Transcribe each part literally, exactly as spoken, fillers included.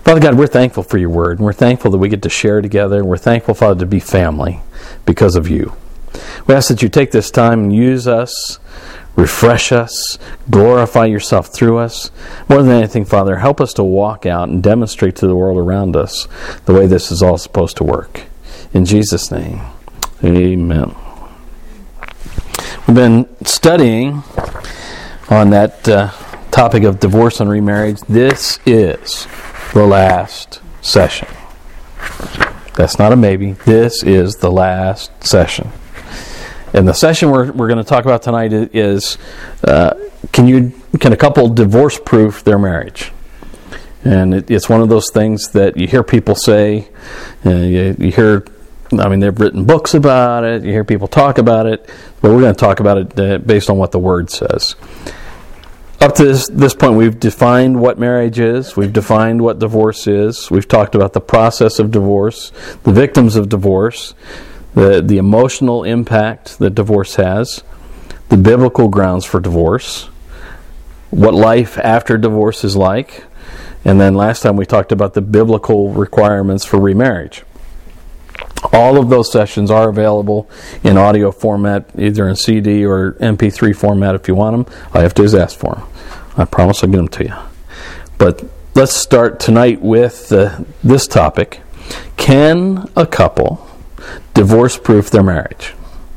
Father God, we're thankful for your word, and we're thankful that we get to share together, and we're thankful, Father, to be family because of you. We ask that you take this time and use us, refresh us, glorify yourself through us. More than anything, Father, help us to walk out and demonstrate to the world around us the way this is all supposed to work. In Jesus' name, amen. We've been studying on that uh, topic of divorce and remarriage. This is the last session. That's not a maybe. This is the last session. And the session we're we're going to talk about tonight is uh, can you can a couple divorce-proof their marriage? And it, it's one of those things that you hear people say. Uh, you, you hear, I mean, they've written books about it. You hear people talk about it, but we're going to talk about it uh, based on what the Word says. Up to this, this point, we've defined what marriage is. We've defined what divorce is. We've talked about the process of divorce, the victims of divorce, the, the emotional impact that divorce has, the biblical grounds for divorce, what life after divorce is like, and then last time we talked about the biblical requirements for remarriage. All of those sessions are available in audio format, either in C D or M P three format if you want them. All you have to do is ask for them. I promise I'll get them to you. But let's start tonight with uh, this topic. Can a couple divorce-proof their marriage?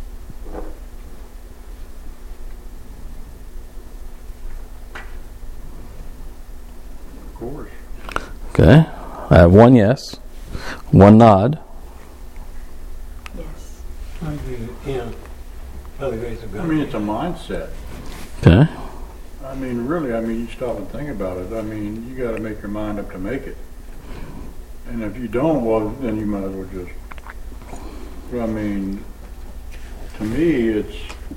Of course. Okay. I have one yes, one nod. I agree, yeah. By the grace of God. I mean, it's a mindset. Okay. I mean, really, I mean, you stop and think about it. I mean, you got to make your mind up to make it. And if you don't, well, then you might as well just. I mean, to me, it's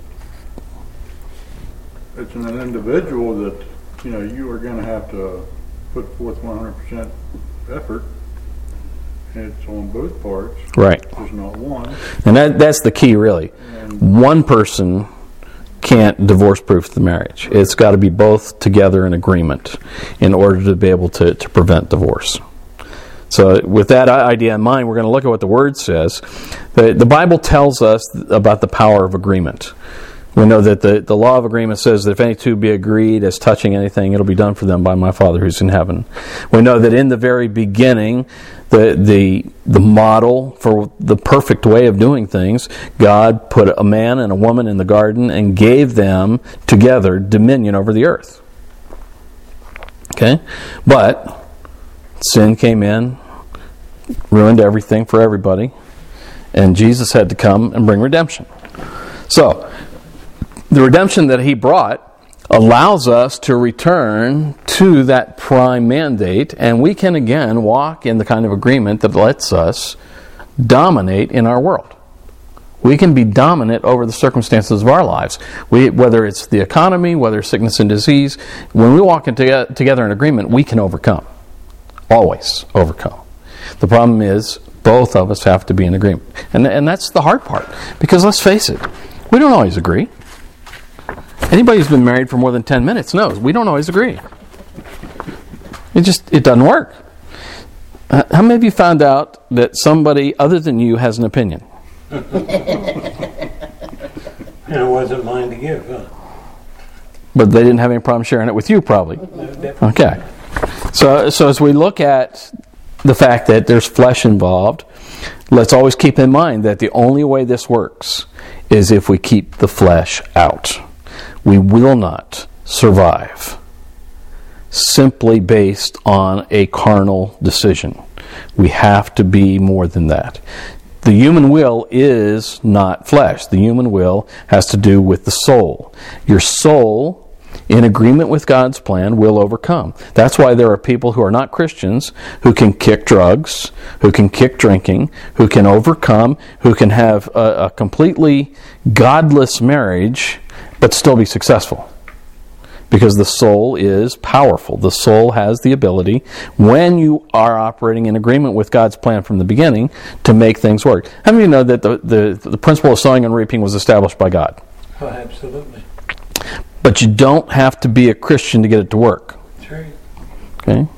it's an individual that, you know, you are going to have to put forth one hundred percent effort. It's on both parts. Right. There's not one. And that that's the key, really. And One person can't divorce-proof the marriage. It's got to be both together in agreement in order to be able to, to prevent divorce. So with that idea in mind, we're going to look at what the Word says. The, the Bible tells us about the power of agreement. We know that the, the law of agreement says that if any two be agreed as touching anything, it'll be done for them by my Father who's in heaven. We know that in the very beginning, the the the model for the perfect way of doing things, God put a man and a woman in the garden and gave them together dominion over the earth. Okay? But sin came in, ruined everything for everybody, and Jesus had to come and bring redemption. So, the redemption that He brought allows us to return to that prime mandate, and we can again walk in the kind of agreement that lets us dominate in our world. We can be dominant over the circumstances of our lives. We, whether it's the economy, whether it's sickness and disease, when we walk into, together in agreement, we can overcome. Always overcome. The problem is, both of us have to be in agreement. And, and that's the hard part. Because let's face it, we don't always agree. Anybody who's been married for more than ten minutes knows we don't always agree. It just, it doesn't work. Uh, how many of you found out that somebody other than you has an opinion? And it wasn't mine to give, huh? But they didn't have any problem sharing it with you, probably. No, definitely. Okay. So, so as we look at the fact that there's flesh involved, let's always keep in mind that the only way this works is if we keep the flesh out. We will not survive simply based on a carnal decision. We have to be more than that. The human will is not flesh. The human will has to do with the soul. Your soul, in agreement with God's plan, will overcome. That's why there are people who are not Christians who can kick drugs, who can kick drinking, who can overcome, who can have a, a completely godless marriage but still be successful. Because the soul is powerful. The soul has the ability, when you are operating in agreement with God's plan from the beginning, to make things work. How many of you know that the, the, the principle of sowing and reaping was established by God? Oh, absolutely. But you don't have to be a Christian to get it to work. That's right. Okay?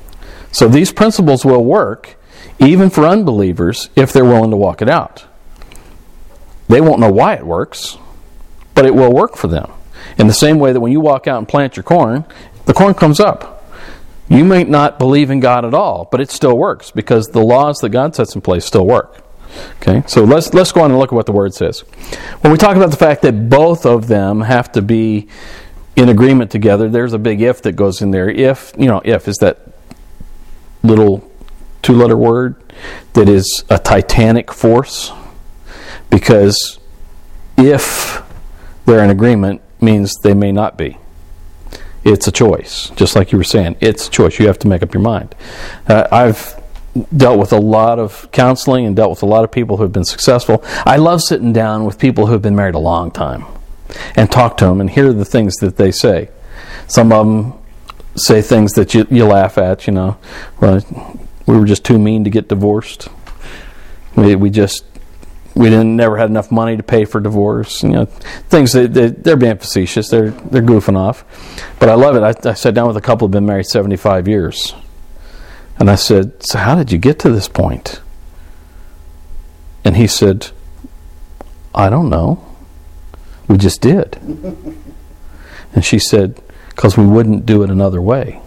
So these principles will work even for unbelievers if they're willing to walk it out. They won't know why it works, but it will work for them. In the same way that when you walk out and plant your corn, the corn comes up. You may not believe in God at all, but it still works because the laws that God sets in place still work. Okay, so let's let's go on and look at what the Word says. When we talk about the fact that both of them have to be in agreement together, there's a big if that goes in there. If, you know, if is that little two-letter word that is a titanic force, because if they're in agreement means they may not be. It's a choice, just like you were saying. It's a choice. You have to make up your mind. Uh, I've dealt with a lot of counseling and dealt with a lot of people who have been successful. I love sitting down with people who have been married a long time and talk to them and hear the things that they say. Some of them say things that you, you laugh at, you know. Well, we were just too mean to get divorced. We, we just we didn't never had enough money to pay for divorce. You know, things that they, they're being facetious. They're they're goofing off. But I love it. I, I sat down with a couple who've been married seventy-five years, and I said, "So how did you get to this point?" And he said, "I don't know. We just did." And she said, "Because we wouldn't do it another way."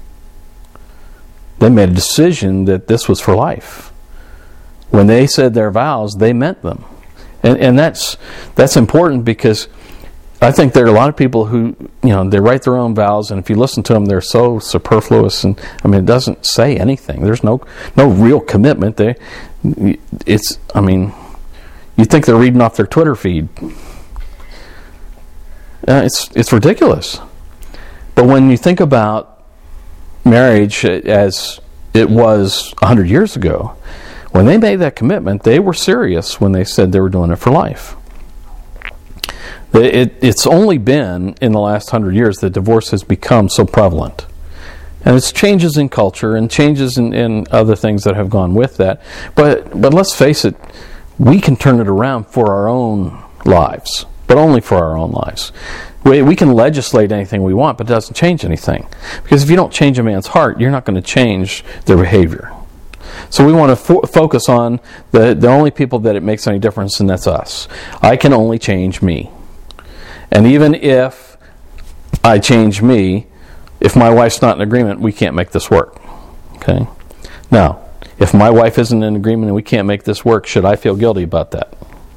They made a decision that this was for life. When they said their vows, they meant them. And and that's that's important, because I think there are a lot of people who, you know, they write their own vows, and if you listen to them, they're so superfluous, and I mean, it doesn't say anything. There's no no real commitment. They, it's, I mean, you think they're reading off their Twitter feed. Uh, it's it's ridiculous. But when you think about marriage as it was a hundred years ago, when they made that commitment, they were serious when they said they were doing it for life. It, it's only been in the last hundred years that divorce has become so prevalent. And it's changes in culture and changes in, in other things that have gone with that. But but let's face it, we can turn it around for our own lives, but only for our own lives. We, we can legislate anything we want, but it doesn't change anything. Because if you don't change a man's heart, you're not going to change their behavior. So we want to fo- focus on the, the only people that it makes any difference, and that's us. I can only change me. And even if I change me, if my wife's not in agreement, we can't make this work. Okay? Now, if my wife isn't in agreement and we can't make this work, should I feel guilty about that?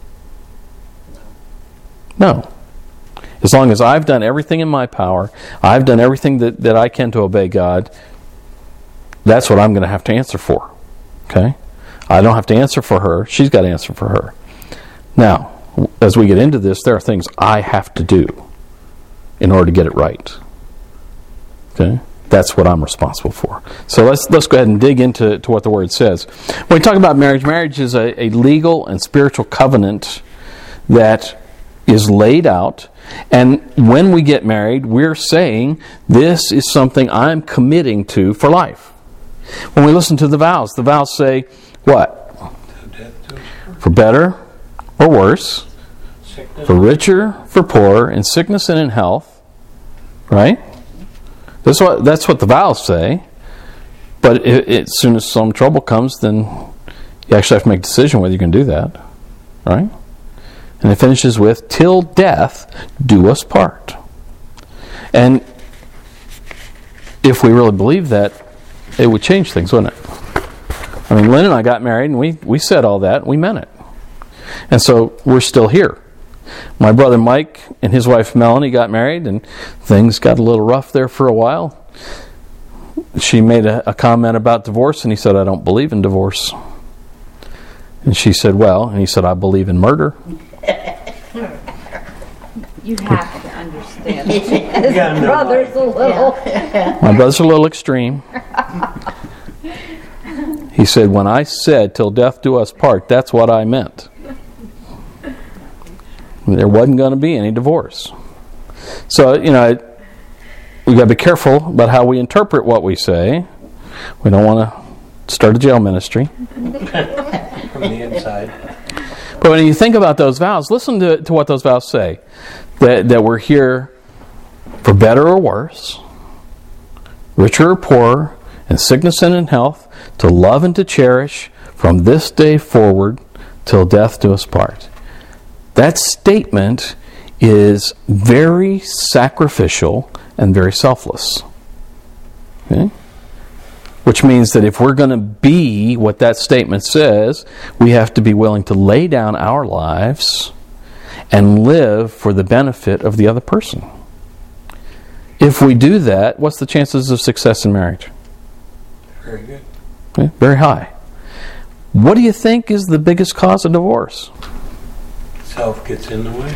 No. As long as I've done everything in my power, I've done everything that, that I can to obey God, that's what I'm going to have to answer for. Okay? I don't have to answer for her. She's got to answer for her. Now, as we get into this, there are things I have to do in order to get it right. Okay? That's what I'm responsible for. So let's let's go ahead and dig into to what the Word says. When we talk about marriage, marriage is a, a legal and spiritual covenant that is laid out. And when we get married, we're saying this is something I'm committing to for life. When we listen to the vows, the vows say what? For better or worse, for richer, for poorer, in sickness and in health. Right? That's what that's what the vows say. But it, it, as soon as some trouble comes, then you actually have to make a decision whether you can do that. Right? And it finishes with, till death do us part. And if we really believe that, it would change things, wouldn't it? I mean, Lynn and I got married, and we, we said all that, and we meant it. And so we're still here. My brother Mike and his wife Melanie got married, and things got a little rough there for a while. She made a, a comment about divorce, and he said, "I don't believe in divorce." And she said, "Well," and he said, "I believe in murder." You have to understand. His brother's a little... My brother's a little extreme. He said, "When I said, 'till death do us part,' that's what I meant. There wasn't going to be any divorce." So, you know, we've got to be careful about how we interpret what we say. We don't want to start a jail ministry. From the inside. But when you think about those vows, listen to, to what those vows say. That, that we're here for better or worse, richer or poorer, in sickness and in health, to love and to cherish, from this day forward till death do us part. That statement is very sacrificial and very selfless. Okay? Which means that if we're going to be what that statement says, we have to be willing to lay down our lives and live for the benefit of the other person. If we do that, what's the chances of success in marriage? Very good. Okay? Very high. What do you think is the biggest cause of divorce? Self gets in the way.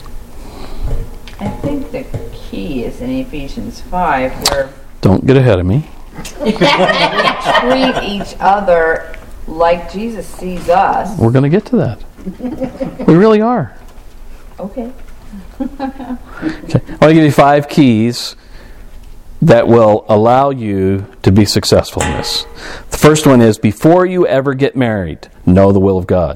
I think the key is in Ephesians five, where Don't get ahead of me. we treat each other like Jesus sees us. We're going to get to that. We really are. Okay. Okay. I want to give you five keys that will allow you to be successful in this. The first one is, before you ever get married, know the will of God.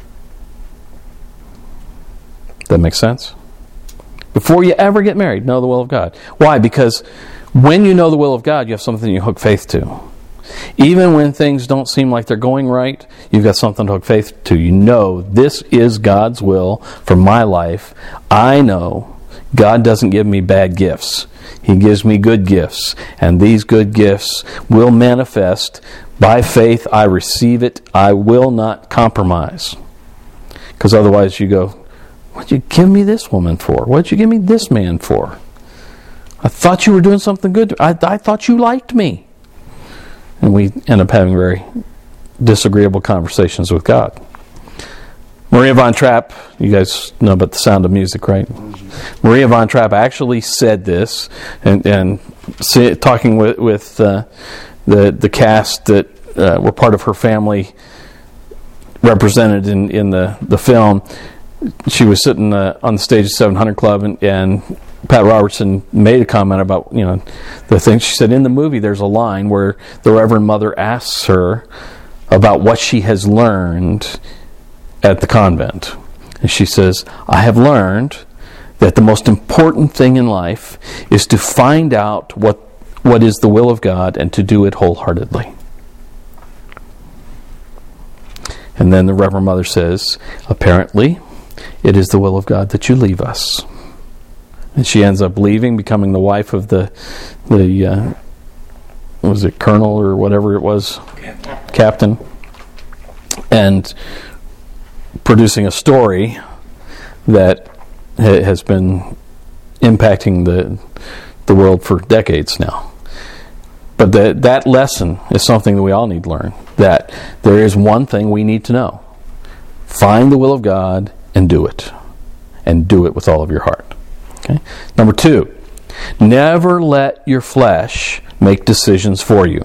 That makes sense? Before you ever get married, know the will of God. Why? Because when you know the will of God, you have something you hook faith to. Even when things don't seem like they're going right, you've got something to hook faith to. You know, this is God's will for my life. I know God doesn't give me bad gifts. He gives me good gifts. And these good gifts will manifest. By faith, I receive it. I will not compromise. Because otherwise you go, what'd you give me this woman for? What'd you give me this man for? I thought you were doing something good. I, I thought you liked me. And we end up having very disagreeable conversations with God. Maria von Trapp, you guys know about The Sound of Music, right? Mm-hmm. Maria von Trapp actually said this, and, and say, talking with, with uh, the the cast that uh, were part of her family represented in, in the, the film. She was sitting uh, on the stage at seven hundred Club, and, and Pat Robertson made a comment about, you know, the thing. She said, in the movie there's a line where the Reverend Mother asks her about what she has learned at the convent. And she says, I have learned that the most important thing in life is to find out what what is the will of God and to do it wholeheartedly. And then the Reverend Mother says, apparently, it is the will of God that you leave us. And she ends up leaving, becoming the wife of the, the uh, was it Colonel or whatever it was? Captain. Captain. And producing a story that ha- has been impacting the the world for decades now. But the, that lesson is something that we all need to learn. That there is one thing we need to know. Find the will of God and do it. And do it with all of your heart. Okay. Number two, never let your flesh make decisions for you.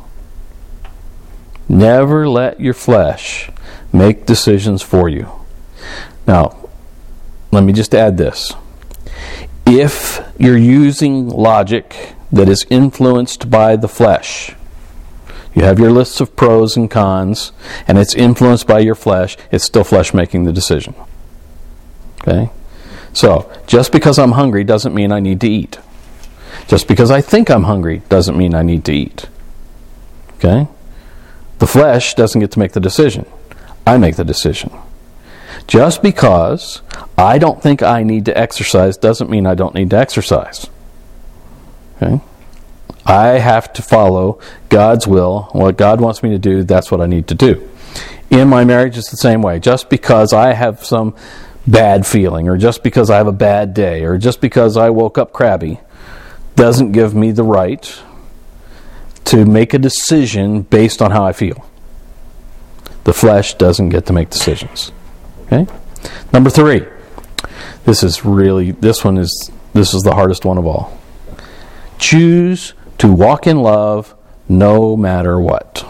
Never let your flesh make decisions for you. Now, let me just add this. If you're using logic that is influenced by the flesh, you have your lists of pros and cons, and it's influenced by your flesh, it's still flesh making the decision. Okay? So, just because I'm hungry doesn't mean I need to eat. Just because I think I'm hungry doesn't mean I need to eat. Okay? The flesh doesn't get to make the decision. I make the decision. Just because I don't think I need to exercise doesn't mean I don't need to exercise. Okay? I have to follow God's will. What God wants me to do, that's what I need to do. In my marriage, it's the same way. Just because I have some bad feeling, or just because I have a bad day, or just because I woke up crabby, doesn't give me the right to make a decision based on how I feel. The flesh doesn't get to make decisions. Okay? Number three. This is really, this one is, this is the hardest one of all. Choose to walk in love no matter what.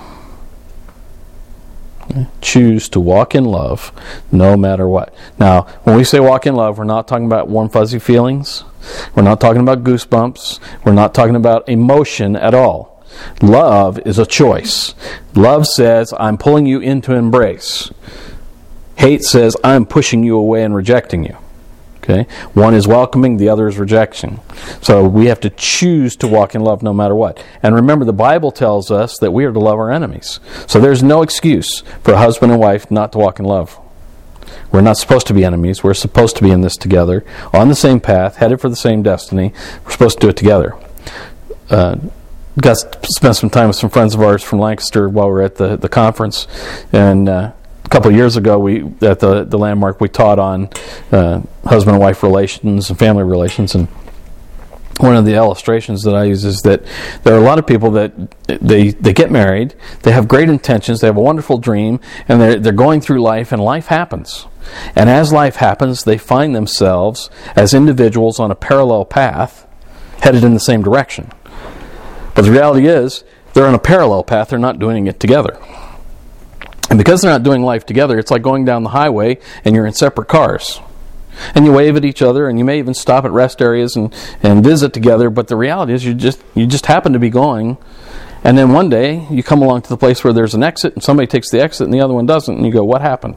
Okay? Choose to walk in love no matter what. Now, when we say walk in love, we're not talking about warm fuzzy feelings. We're not talking about goosebumps. We're not talking about emotion at all. Love is a choice. Love says, I'm pulling you into embrace. Hate says, I'm pushing you away and rejecting you. Okay? One is welcoming, the other is rejection. So we have to choose to walk in love no matter what. And remember, the Bible tells us that we are to love our enemies. So there's no excuse for a husband and wife not to walk in love. We're not supposed to be enemies. We're supposed to be in this together, on the same path, headed for the same destiny. We're supposed to do it together. Uh, got to spend some time with some friends of ours from Lancaster while we were at the, the conference. And uh, a couple of years ago, we at the, the Landmark, we taught on uh, husband and wife relations and family relations. And one of the illustrations that I use is that there are a lot of people that they they get married, they have great intentions, they have a wonderful dream, and they're, they're going through life, and life happens. And as life happens, they find themselves as individuals on a parallel path, headed in the same direction. But the reality is, they're on a parallel path, they're not doing it together. And because they're not doing life together, it's like going down the highway and you're in separate cars. And you wave at each other, and you may even stop at rest areas and, and visit together, but the reality is you just you just happen to be going, and then one day you come along to the place where there's an exit, and somebody takes the exit and the other one doesn't, and you go, what happened?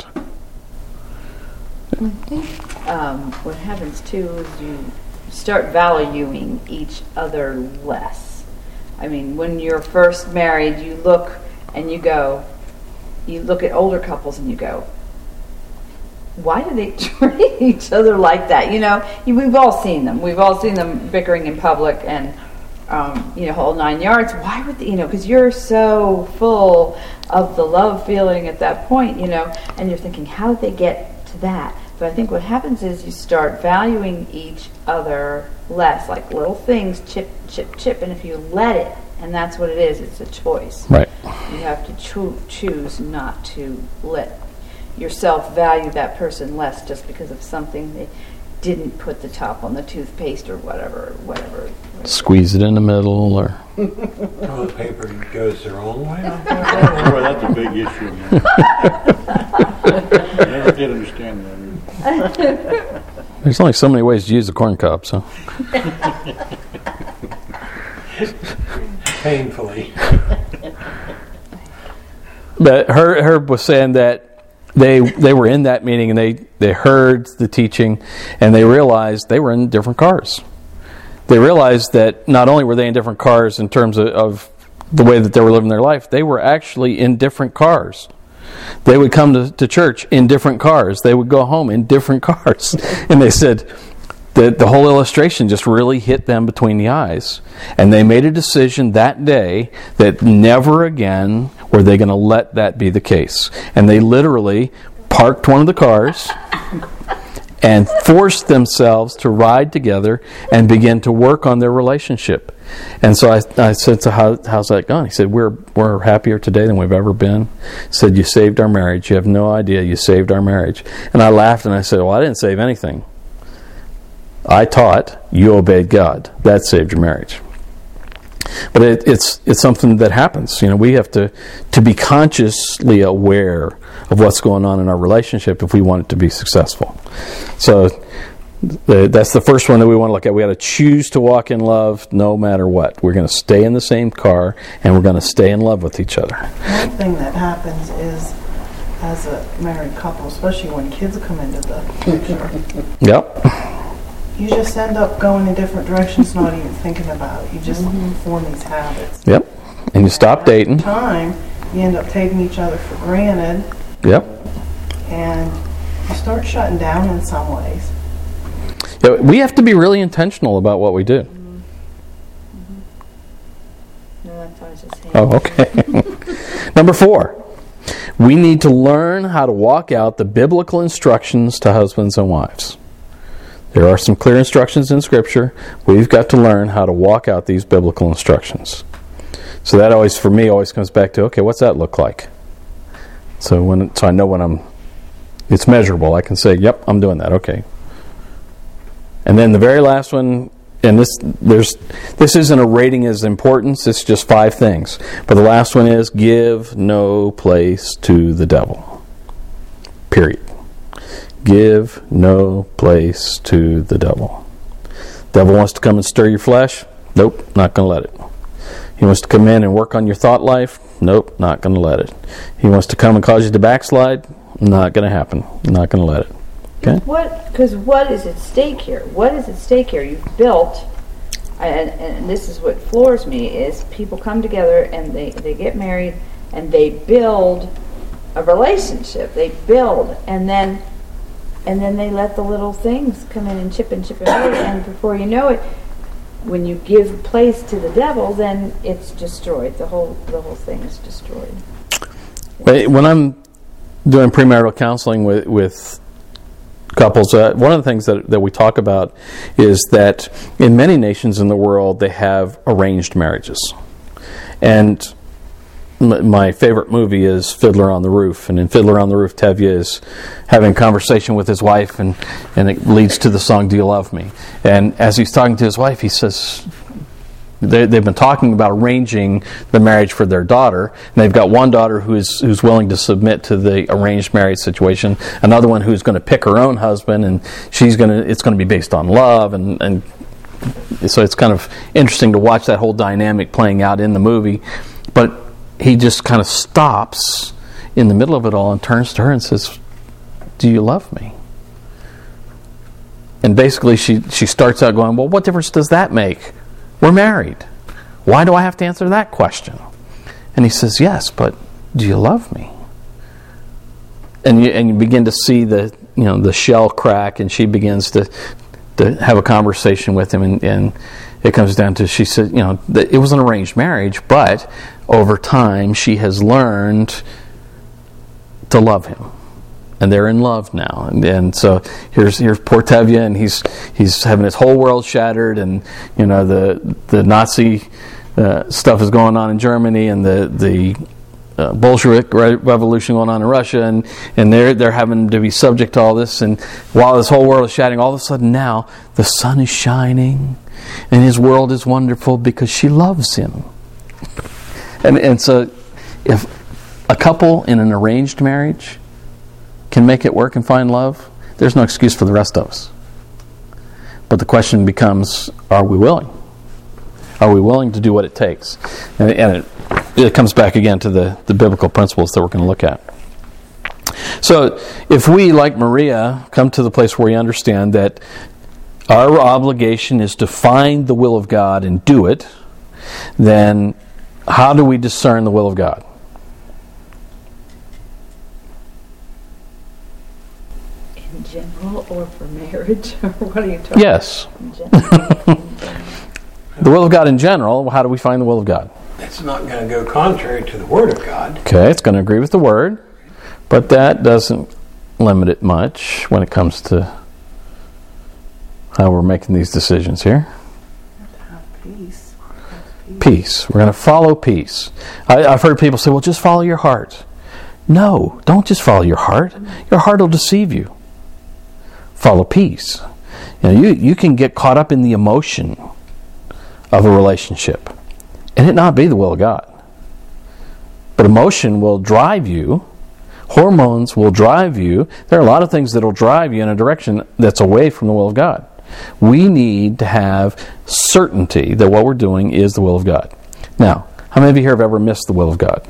I think um, what happens too is you start valuing each other less. I mean, when you're first married, you look and you go, you look at older couples and you go, why do they treat each other like that? You know, we've all seen them. We've all seen them bickering in public and, um, you know, whole nine yards. Why would they, you know, because you're so full of the love feeling at that point, you know, and you're thinking, how did they get to that? But I think what happens is you start valuing each other less, like little things, chip, chip, chip, and if you let it, and that's what it is, it's a choice. Right. You have to cho- choose not to let yourself value that person less just because of something they didn't put the top on the toothpaste or whatever, whatever. Squeeze it in the middle, or Toilet paper goes the wrong way. Boy, that's a big issue, man. I never did understand that. there's only so many ways to use the corn cob, so. Painfully. But Herb, Herb was saying that they they were in that meeting and they, they heard the teaching and they realized they were in different cars. They realized that not only were they in different cars in terms of, of the way that they were living their life, they were actually in different cars. They would come to, to church in different cars. They would go home in different cars. And they said that the whole illustration just really hit them between the eyes. And they made a decision that day that never again were they going to let that be the case. And they literally parked one of the cars and forced themselves to ride together and begin to work on their relationship. And so I, I said, so how, how's that going? He said, we're we're happier today than we've ever been. He said, you saved our marriage. You have no idea you saved our marriage. And I laughed and I said, well, I didn't save anything. I taught, you obeyed God. That saved your marriage. But it, it's it's something that happens. You know, we have to, to be consciously aware of what's going on in our relationship if we want it to be successful. So the, that's the first one that we want to look at. We got to choose to walk in love no matter what. We're going to stay in the same car and we're going to stay in love with each other. One thing that happens is, as a married couple, especially when kids come into the picture, Yep. you just end up going in different directions, not even thinking about it. You just form these habits. Yep. And you stop dating. Time, you end up taking each other for granted, Yep. and you start shutting down in some ways. Yeah, we have to be really intentional about what we do. No, I thought I was just saying. Oh, okay. Number four, we need to learn how to walk out the biblical instructions to husbands and wives. There are some clear instructions in Scripture. We've got to learn how to walk out these biblical instructions. So that always, for me, always comes back to, okay, what's that look like? So when, so I know when I'm, it's measurable. I can say, yep, I'm doing that. Okay. And then the very last one, and this there's this isn't a rating as importance. It's just five things. But the last one is give no place to the devil. Period. Give no place to the devil. Devil wants to come and stir your flesh? Nope, not going to let it. He wants to come in and work on your thought life? Nope, not going to let it. He wants to come and cause you to backslide? Not going to happen. Not going to let it. Okay. What? Because what is at stake here? What is at stake here? You've built, and, and this is what floors me: is people come together and they they get married and they build a relationship. They build, and then and then they let the little things come in and chip and chip away, and before you know it, when you give place to the devil, then it's destroyed. The whole the whole thing is destroyed. When I'm doing premarital counseling with, with couples, uh, one of the things that, that we talk about is that in many nations in the world, they have arranged marriages. And m- my favorite movie is Fiddler on the Roof. And in Fiddler on the Roof, Tevye is having a conversation with his wife, and, and it leads to the song, Do You Love Me? And as he's talking to his wife, he says, They, they've been talking about arranging the marriage for their daughter. And they've got one daughter who's who's willing to submit to the arranged marriage situation. Another one who's going to pick her own husband, and she's going to. It's going to be based on love, and and so it's kind of interesting to watch that whole dynamic playing out in the movie. But he just kind of stops in the middle of it all and turns to her and says, "Do you love me?" And basically, she she starts out going, "Well, what difference does that make? We're married. Why do I have to answer that question?" And he says, "Yes, but do you love me?" And you and you begin to see the you know the shell crack, and she begins to to have a conversation with him, and, and it comes down to, she said, you know, that it was an arranged marriage, but over time she has learned to love him. And they're in love now, and, and so here's here's poor Tevye, and he's he's having his whole world shattered, and you know the the Nazi uh, stuff is going on in Germany, and the the uh, Bolshevik re- revolution going on in Russia, and, and they're they're having to be subject to all this, and while this whole world is shattering, all of a sudden now the sun is shining, and his world is wonderful because she loves him, and and so if a couple in an arranged marriage can make it work and find love, there's no excuse for the rest of us. But the question becomes, are we willing? Are we willing to do what it takes? And, and it, it comes back again to the, the biblical principles that we're going to look at. So if we, like Maria, come to the place where we understand that our obligation is to find the will of God and do it, then how do we discern the will of God? In general, or for marriage, or what are you talking Yes. about? In general. In general. The will of God in general, how do we find the will of God? It's not going to go contrary to the Word of God. Okay, it's going to agree with the Word, but that doesn't limit it much when it comes to how we're making these decisions here. Have peace. Have Peace. We're going to follow peace. I, I've heard people say, well, just follow your heart. No, don't just follow your heart. Your heart will deceive you. Follow peace. You know, you, you can get caught up in the emotion of a relationship and it not be the will of God. But emotion will drive you. Hormones will drive you. There are a lot of things that will drive you in a direction that's away from the will of God. We need to have certainty that what we're doing is the will of God. Now, how many of you here have ever missed the will of God?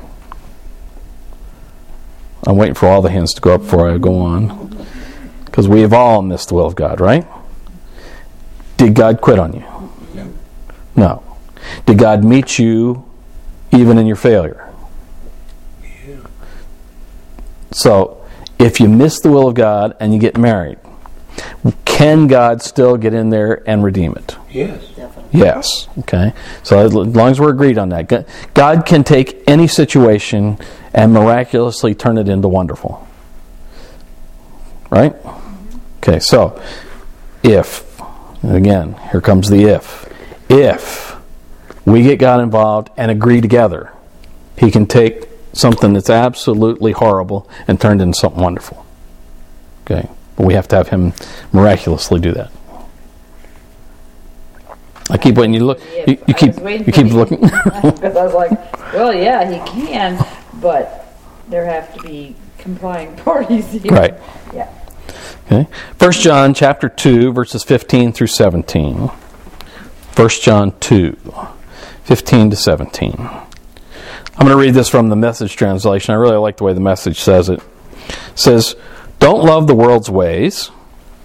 I'm waiting for all the hands to go up before I go on. Because we have all missed the will of God, right? Did God quit on you? No. No. Did God meet you even in your failure? Yeah. So, if you miss the will of God and you get married, can God still get in there and redeem it? Yes. Definitely. Yes. Okay. So as long as we're agreed on that, God can take any situation and miraculously turn it into wonderful. Right? Okay. So if, again, here comes the if. If we get God involved and agree together, He can take something that's absolutely horrible and turn it into something wonderful. Okay. But we have to have Him miraculously do that. I keep waiting. You look. You, you keep. You keep looking. Because I was like, well, yeah, he can, but there have to be complying parties here. Right. Yeah. Okay. First John chapter two, verses fifteen through seventeen. First John two, fifteen to seventeen. I'm going to read this from the Message translation. I really like the way the Message says it. It says, "Don't love the world's ways,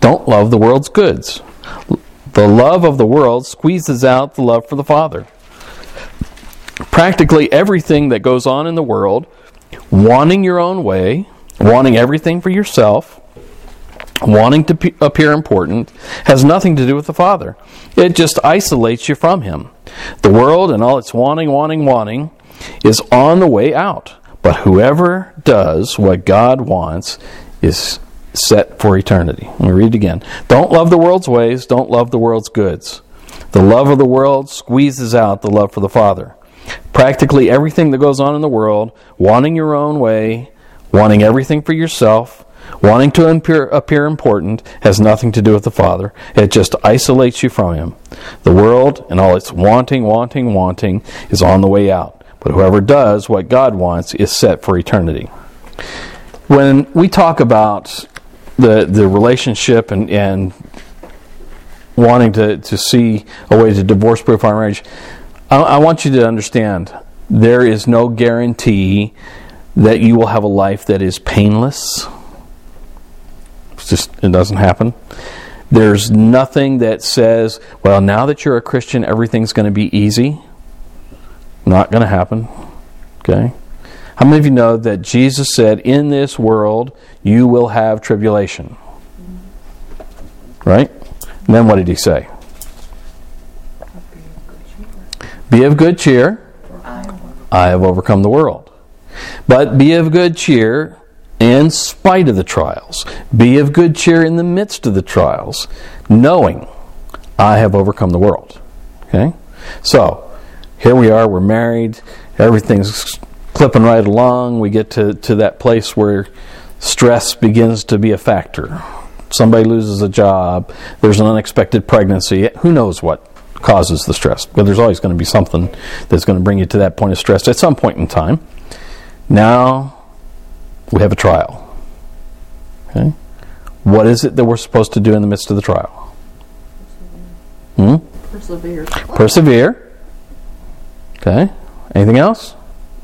Don't love the world's goods. The love of the world squeezes out the love for the Father. Practically everything that goes on in the world, wanting your own way, wanting everything for yourself, wanting to pe- appear important, has nothing to do with the Father. It just isolates you from Him. The world and all its wanting, wanting, wanting is on the way out. But whoever does what God wants is set for eternity. Let me read it again. Don't love the world's ways. Don't love the world's goods. The love of the world squeezes out the love for the Father. Practically everything that goes on in the world, wanting your own way, wanting everything for yourself, wanting to appear, appear important, has nothing to do with the Father. It just isolates you from Him. The world and all its wanting, wanting, wanting is on the way out. But whoever does what God wants is set for eternity. When we talk about the the relationship and, and wanting to, to see a way to divorce-proof our marriage, I, I want you to understand there is no guarantee that you will have a life that is painless. It's just, it doesn't happen. There's nothing that says, well, now that you're a Christian, everything's going to be easy. Not going to happen. Okay? How many of you know that Jesus said, in this world, you will have tribulation? Right? And then what did He say? Be of good cheer. I have overcome the world. But be of good cheer in spite of the trials. Be of good cheer in the midst of the trials, knowing I have overcome the world. Okay? So, here we are, we're married, everything's clipping right along. We get to, to that place where stress begins to be a factor. Somebody loses a job, there's an unexpected pregnancy. Who knows what causes the stress? But there's always going to be something that's going to bring you to that point of stress at some point in time. Now, we have a trial. Okay? What is it that we're supposed to do in the midst of the trial? Hmm? Persevere. Persevere. Okay. Anything else?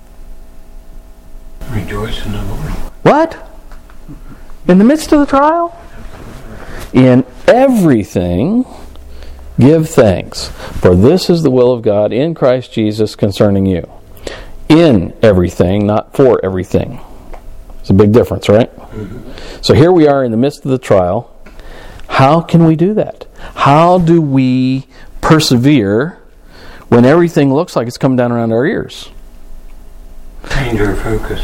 Rejoice in the Lord. What? In the midst of the trial? In everything, give thanks, for this is the will of God in Christ Jesus concerning you. In everything, not for everything. It's a big difference, right? Mm-hmm. So here we are in the midst of the trial. How can we do that? How do we persevere when everything looks like it's coming down around our ears? Change our focus.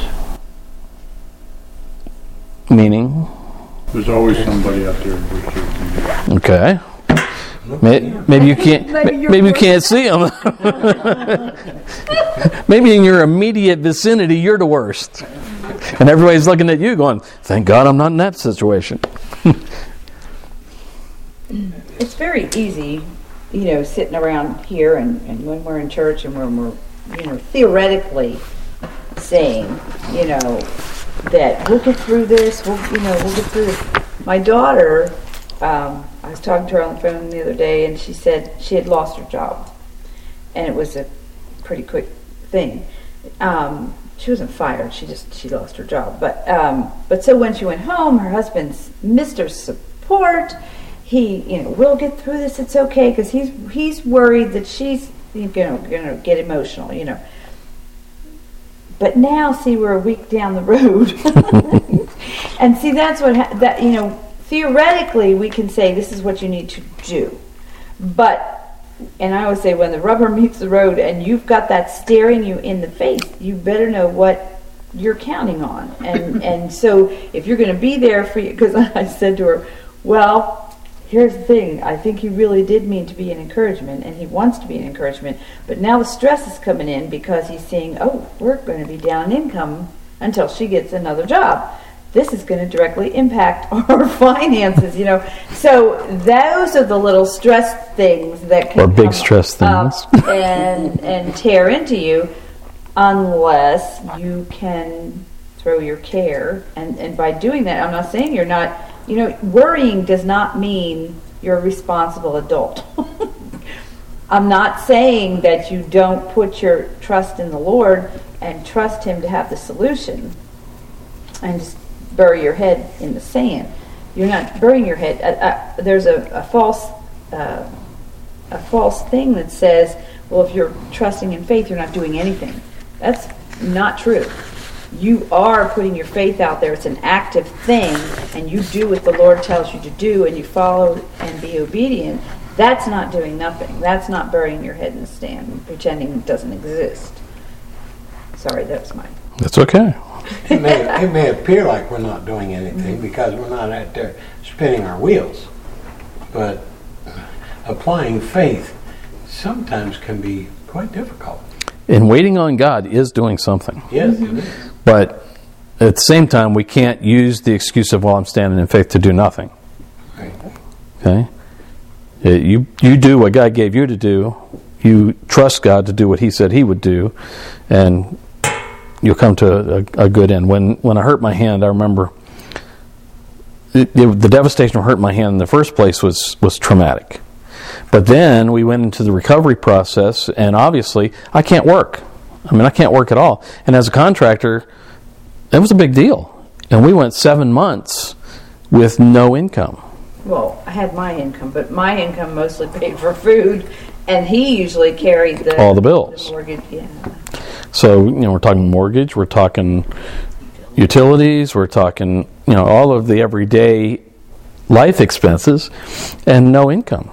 Meaning? There's always somebody out there with you. Okay. Maybe, maybe you can't. Maybe, maybe you can't see them. Maybe in your immediate vicinity, you're the worst, and everybody's looking at you, going, "Thank God I'm not in that situation." It's very easy, you know, sitting around here and, and when we're in church and when we're, you know, theoretically saying, you know, that we'll get through this, we'll, you know, we'll get through this. My daughter, um, I was talking to her on the phone the other day, and she said she had lost her job, and it was a pretty quick thing. Um, she wasn't fired; she just she lost her job. But um, but so when she went home, her husband's Mister Support. He, you know, we'll get through this. It's okay, because he's he's worried that she's, you know, going to get emotional, you know. But now, see, we're a week down the road, and see, that's what ha- that you know. Theoretically, we can say this is what you need to do, but, and I always say, when the rubber meets the road and you've got that staring you in the face, you better know what you're counting on. And and so if you're going to be there for you, because I said to her, well, here's the thing, I think he really did mean to be an encouragement, and he wants to be an encouragement, but now the stress is coming in because he's seeing, oh, we're going to be down income until she gets another job. This is going to directly impact our finances, you know. So those are the little stress things that can or big come stress things up and and tear into you, unless you can throw your care. And and by doing that, I'm not saying you're not. You know, worrying does not mean you're a responsible adult. I'm not saying that you don't put your trust in the Lord and trust Him to have the solution, and just bury your head in the sand. You're not burying your head. Uh, uh, there's a, a false uh, a false thing that says, well, if you're trusting in faith, you're not doing anything. That's not true. You are putting your faith out there. It's an active thing, and you do what the Lord tells you to do, and you follow and be obedient. That's not doing nothing. That's not burying your head in the sand and pretending it doesn't exist. Sorry, that was mine. That's okay. It may, it may appear like we're not doing anything because we're not out there spinning our wheels. But applying faith sometimes can be quite difficult. And waiting on God is doing something. Yes, Mm-hmm. it is. But at the same time, we can't use the excuse of, well, I'm standing in faith to do nothing. Right. Okay? It, you, you do what God gave you to do. You trust God to do what He said He would do. And you'll come to a, a good end. When when I hurt my hand, I remember it, it, the devastation of hurting my hand in the first place was, was traumatic. But then we went into the recovery process, and obviously I can't work. I mean, I can't work at all. And as a contractor, that was a big deal. And we went seven months with no income. Well, I had my income, but my income mostly paid for food, and he usually carried the All the bills. the mortgage. Yeah. So, you know, we're talking mortgage, we're talking utilities, we're talking, you know, all of the everyday life expenses, and no income.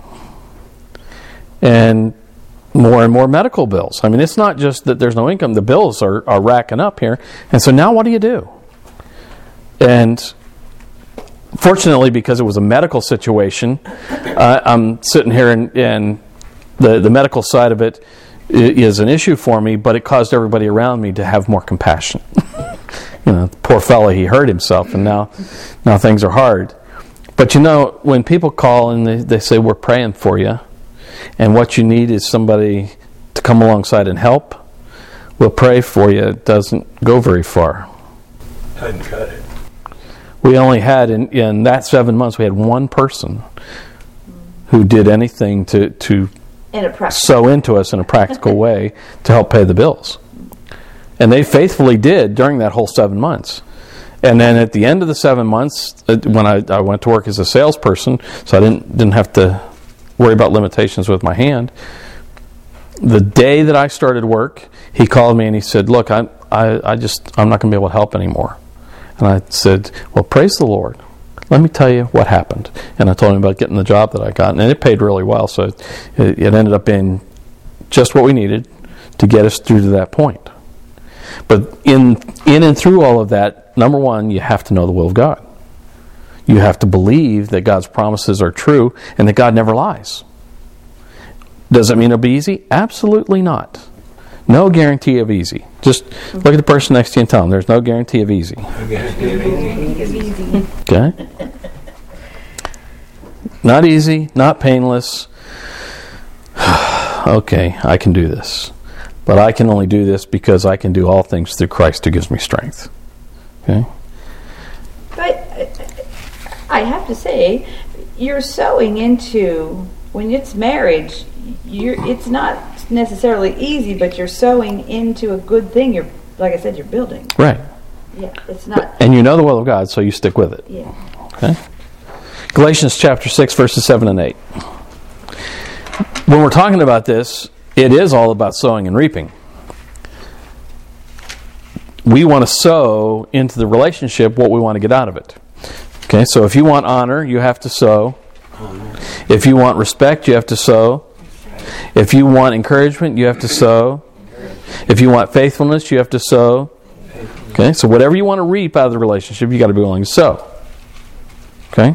And more and more medical bills. I mean, it's not just that there's no income, the bills are, are racking up here. And so now what do you do? And fortunately, because it was a medical situation, uh, I'm sitting here and, and the, the medical side of it is an issue for me, but it caused everybody around me to have more compassion. You know, poor fellow, he hurt himself, and now, now things are hard. But you know, when people call and they, they say, we're praying for you, and what you need is somebody to come alongside and help, we'll pray for you, it doesn't go very far. Doesn't cut it. We only had, in, in that seven months, we had one person who did anything to, to In a practice. sow into us in a practical way to help pay the bills. And they faithfully did during that whole seven months. And then at the end of the seven months, uh, when I, I went to work as a salesperson, so I didn't didn't have to worry about limitations with my hand, the day that I started work, he called me and he said, look, I, I, I just, I'm not going to be able to help anymore. And I said, well, praise the Lord. Let me tell you what happened. And I told him about getting the job that I got. And it paid really well, so it, it ended up being just what we needed to get us through to that point. But in in and through all of that, number one, you have to know the will of God. You have to believe that God's promises are true and that God never lies. Does it mean it'll be easy? Absolutely not. No guarantee of easy. Just look at the person next to you and tell them there's no guarantee of easy. Okay? Not easy, not painless. Okay, I can do this. But I can only do this because I can do all things through Christ who gives me strength. Okay? But uh, I have to say, you're sowing into, when it's marriage, you're, it's not necessarily easy, but you're sowing into a good thing. You're, like I said, you're building. Right. Yeah, it's not. And you know the will of God, so you stick with it. Yeah. Okay? Galatians chapter six, verses seven and eight. When we're talking about this, it is all about sowing and reaping. We want to sow into the relationship what we want to get out of it. Okay, so if you want honor, you have to sow. If you want respect, you have to sow. If you want encouragement, you have to sow. If you want faithfulness, you have to sow. Okay, so whatever you want to reap out of the relationship, you got to be willing to sow. Okay?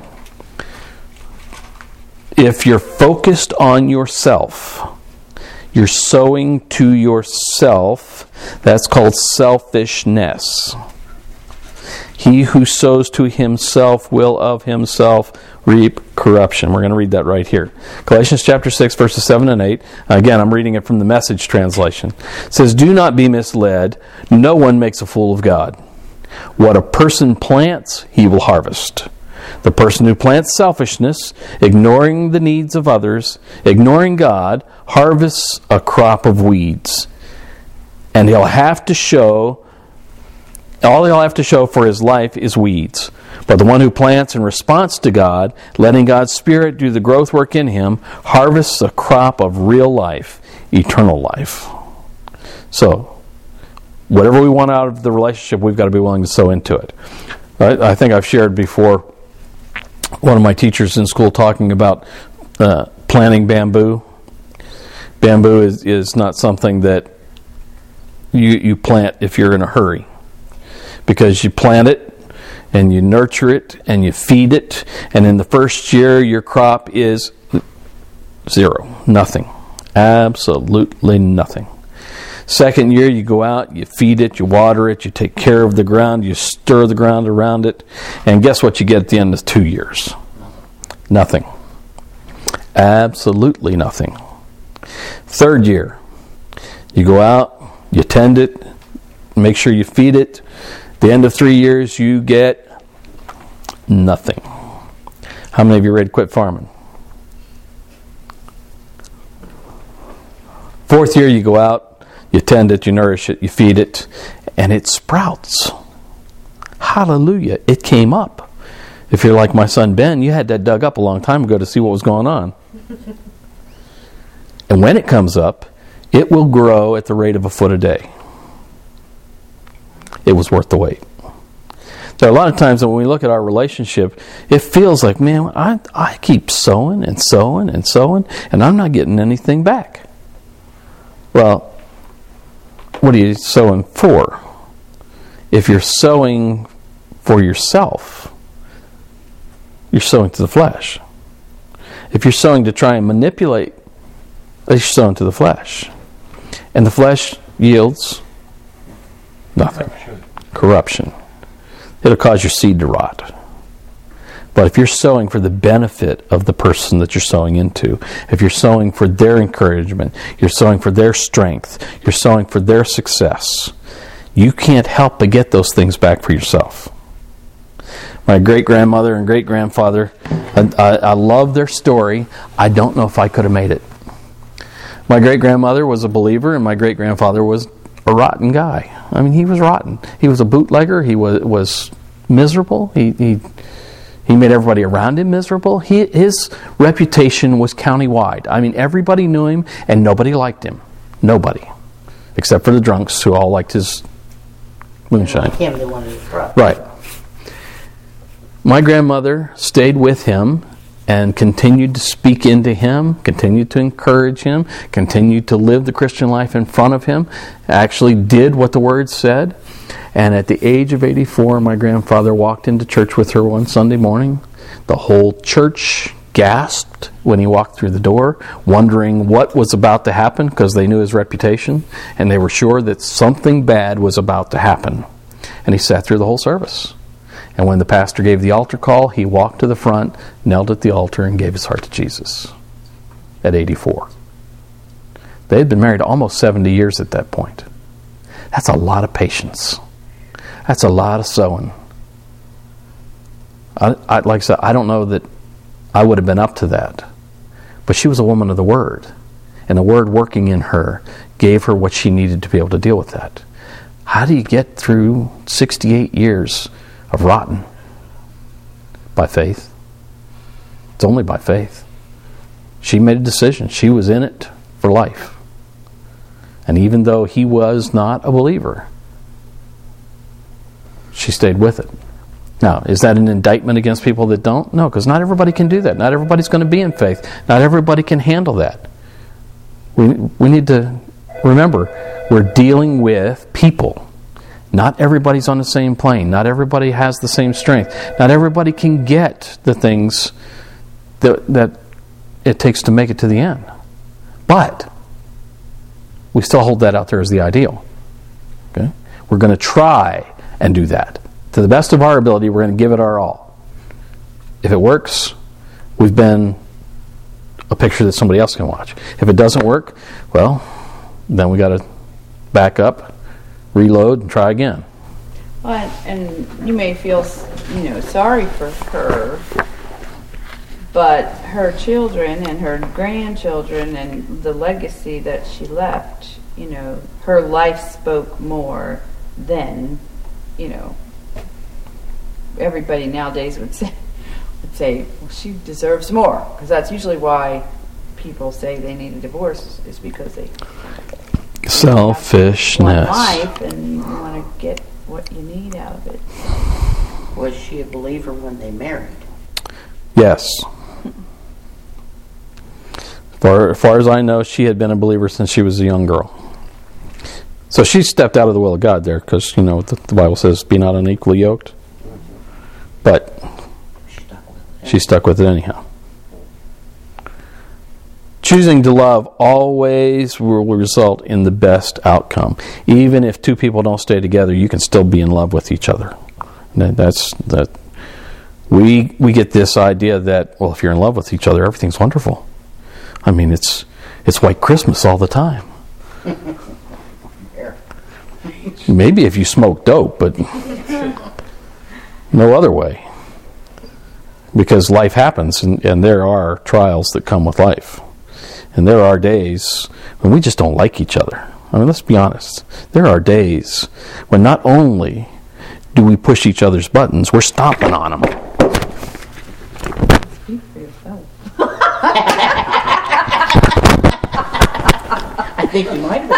If you're focused on yourself, you're sowing to yourself, that's called selfishness. He who sows to himself will of himself reap corruption. We're going to read that right here. Galatians chapter six, verses seven and eight. Again, I'm reading it from the Message translation. It says, do not be misled. No one makes a fool of God. What a person plants, he will harvest. The person who plants selfishness, ignoring the needs of others, ignoring God, harvests a crop of weeds. And he'll have to show all he'll have to show for his life is weeds. But the one who plants in response to God, letting God's Spirit do the growth work in him, harvests a crop of real life, eternal life. So, whatever we want out of the relationship, we've got to be willing to sow into it. I, I think I've shared before one of my teachers in school talking about uh, planting bamboo. Bamboo is, is not something that you, you plant if you're in a hurry. Because you plant it, and you nurture it, and you feed it, and in the first year your crop is zero, nothing. Absolutely nothing. Second year you go out, you feed it, you water it, you take care of the ground, you stir the ground around it, and guess what you get at the end of two years? Nothing. Absolutely nothing. Third year, you go out, you tend it, make sure you feed it. At the end of three years, you get nothing. How many of you are ready to quit farming? Fourth year, you go out, you tend it, you nourish it, you feed it, and it sprouts. Hallelujah. It came up. If you're like my son Ben, you had that dug up a long time ago to see what was going on. And when it comes up, it will grow at the rate of a foot a day. It was worth the wait. There are a lot of times that when we look at our relationship, it feels like, man, I, I keep sowing and sowing and sowing, and I'm not getting anything back. Well, what are you sowing for? If you're sowing for yourself, you're sowing to the flesh. If you're sowing to try and manipulate, you're sowing to the flesh. And the flesh yields nothing. Corruption. Corruption. It'll cause your seed to rot. But if you're sowing for the benefit of the person that you're sowing into, if you're sowing for their encouragement, you're sowing for their strength, you're sowing for their success, you can't help but get those things back for yourself. My great-grandmother and great-grandfather, I, I, I love their story. I don't know if I could have made it. My great-grandmother was a believer, and my great-grandfather was a rotten guy. I mean, he was rotten. He was a bootlegger. He was was miserable. He he he made everybody around him miserable. He, his reputation was countywide. I mean, everybody knew him, and nobody liked him. Nobody, except for the drunks who all liked his moonshine. Him, they wanted his brother. Right. My grandmother stayed with him and continued to speak into him, continued to encourage him, continued to live the Christian life in front of him, actually did what the Word said. And at the age of eighty-four, my grandfather walked into church with her one Sunday morning. The whole church gasped when he walked through the door, wondering what was about to happen because they knew his reputation, and they were sure that something bad was about to happen. And he sat through the whole service. And when the pastor gave the altar call, he walked to the front, knelt at the altar, and gave his heart to Jesus at eighty-four. They had been married almost seventy years at that point. That's a lot of patience. That's a lot of sowing. I, I, like I said, I don't know that I would have been up to that. But she was a woman of the Word. And the Word working in her gave her what she needed to be able to deal with that. How do you get through sixty-eight years of rotten? By faith. It's only by faith. She made a decision. She was in it for life. And even though he was not a believer, she stayed with it. Now, is that an indictment against people that don't? No, because not everybody can do that. Not everybody's going to be in faith. Not everybody can handle that. We we need to remember, we're dealing with people. Not everybody's on the same plane. Not everybody has the same strength. Not everybody can get the things that, that it takes to make it to the end. But we still hold that out there as the ideal. Okay? We're going to try and do that. To the best of our ability, we're going to give it our all. If it works, we've been a picture that somebody else can watch. If it doesn't work, well, then we got to back up, reload, and try again. Well, and you may feel, you know, sorry for her, but her children and her grandchildren and the legacy that she left, you know, her life spoke more then you know, everybody nowadays would say, would say, well, she deserves more, because that's usually why people say they need a divorce, is because they selfishness. want life and you want to get what you need out of it. Was she a believer when they married? Yes. Far, as far as I know, she had been a believer since she was a young girl. So she stepped out of the will of God there, because, you know, the, the Bible says, be not unequally yoked. But She stuck with it. she stuck with it anyhow. Choosing to love always will result in the best outcome. Even if two people don't stay together, you can still be in love with each other. And that's that. We we get this idea that, well, if you're in love with each other, everything's wonderful. I mean, it's it's white Christmas all the time. Maybe if you smoke dope, but no other way. Because life happens, and, and there are trials that come with life. And there are days when we just don't like each other. I mean, let's be honest. There are days when not only do we push each other's buttons, we're stomping on them. Speak for yourself. I think you might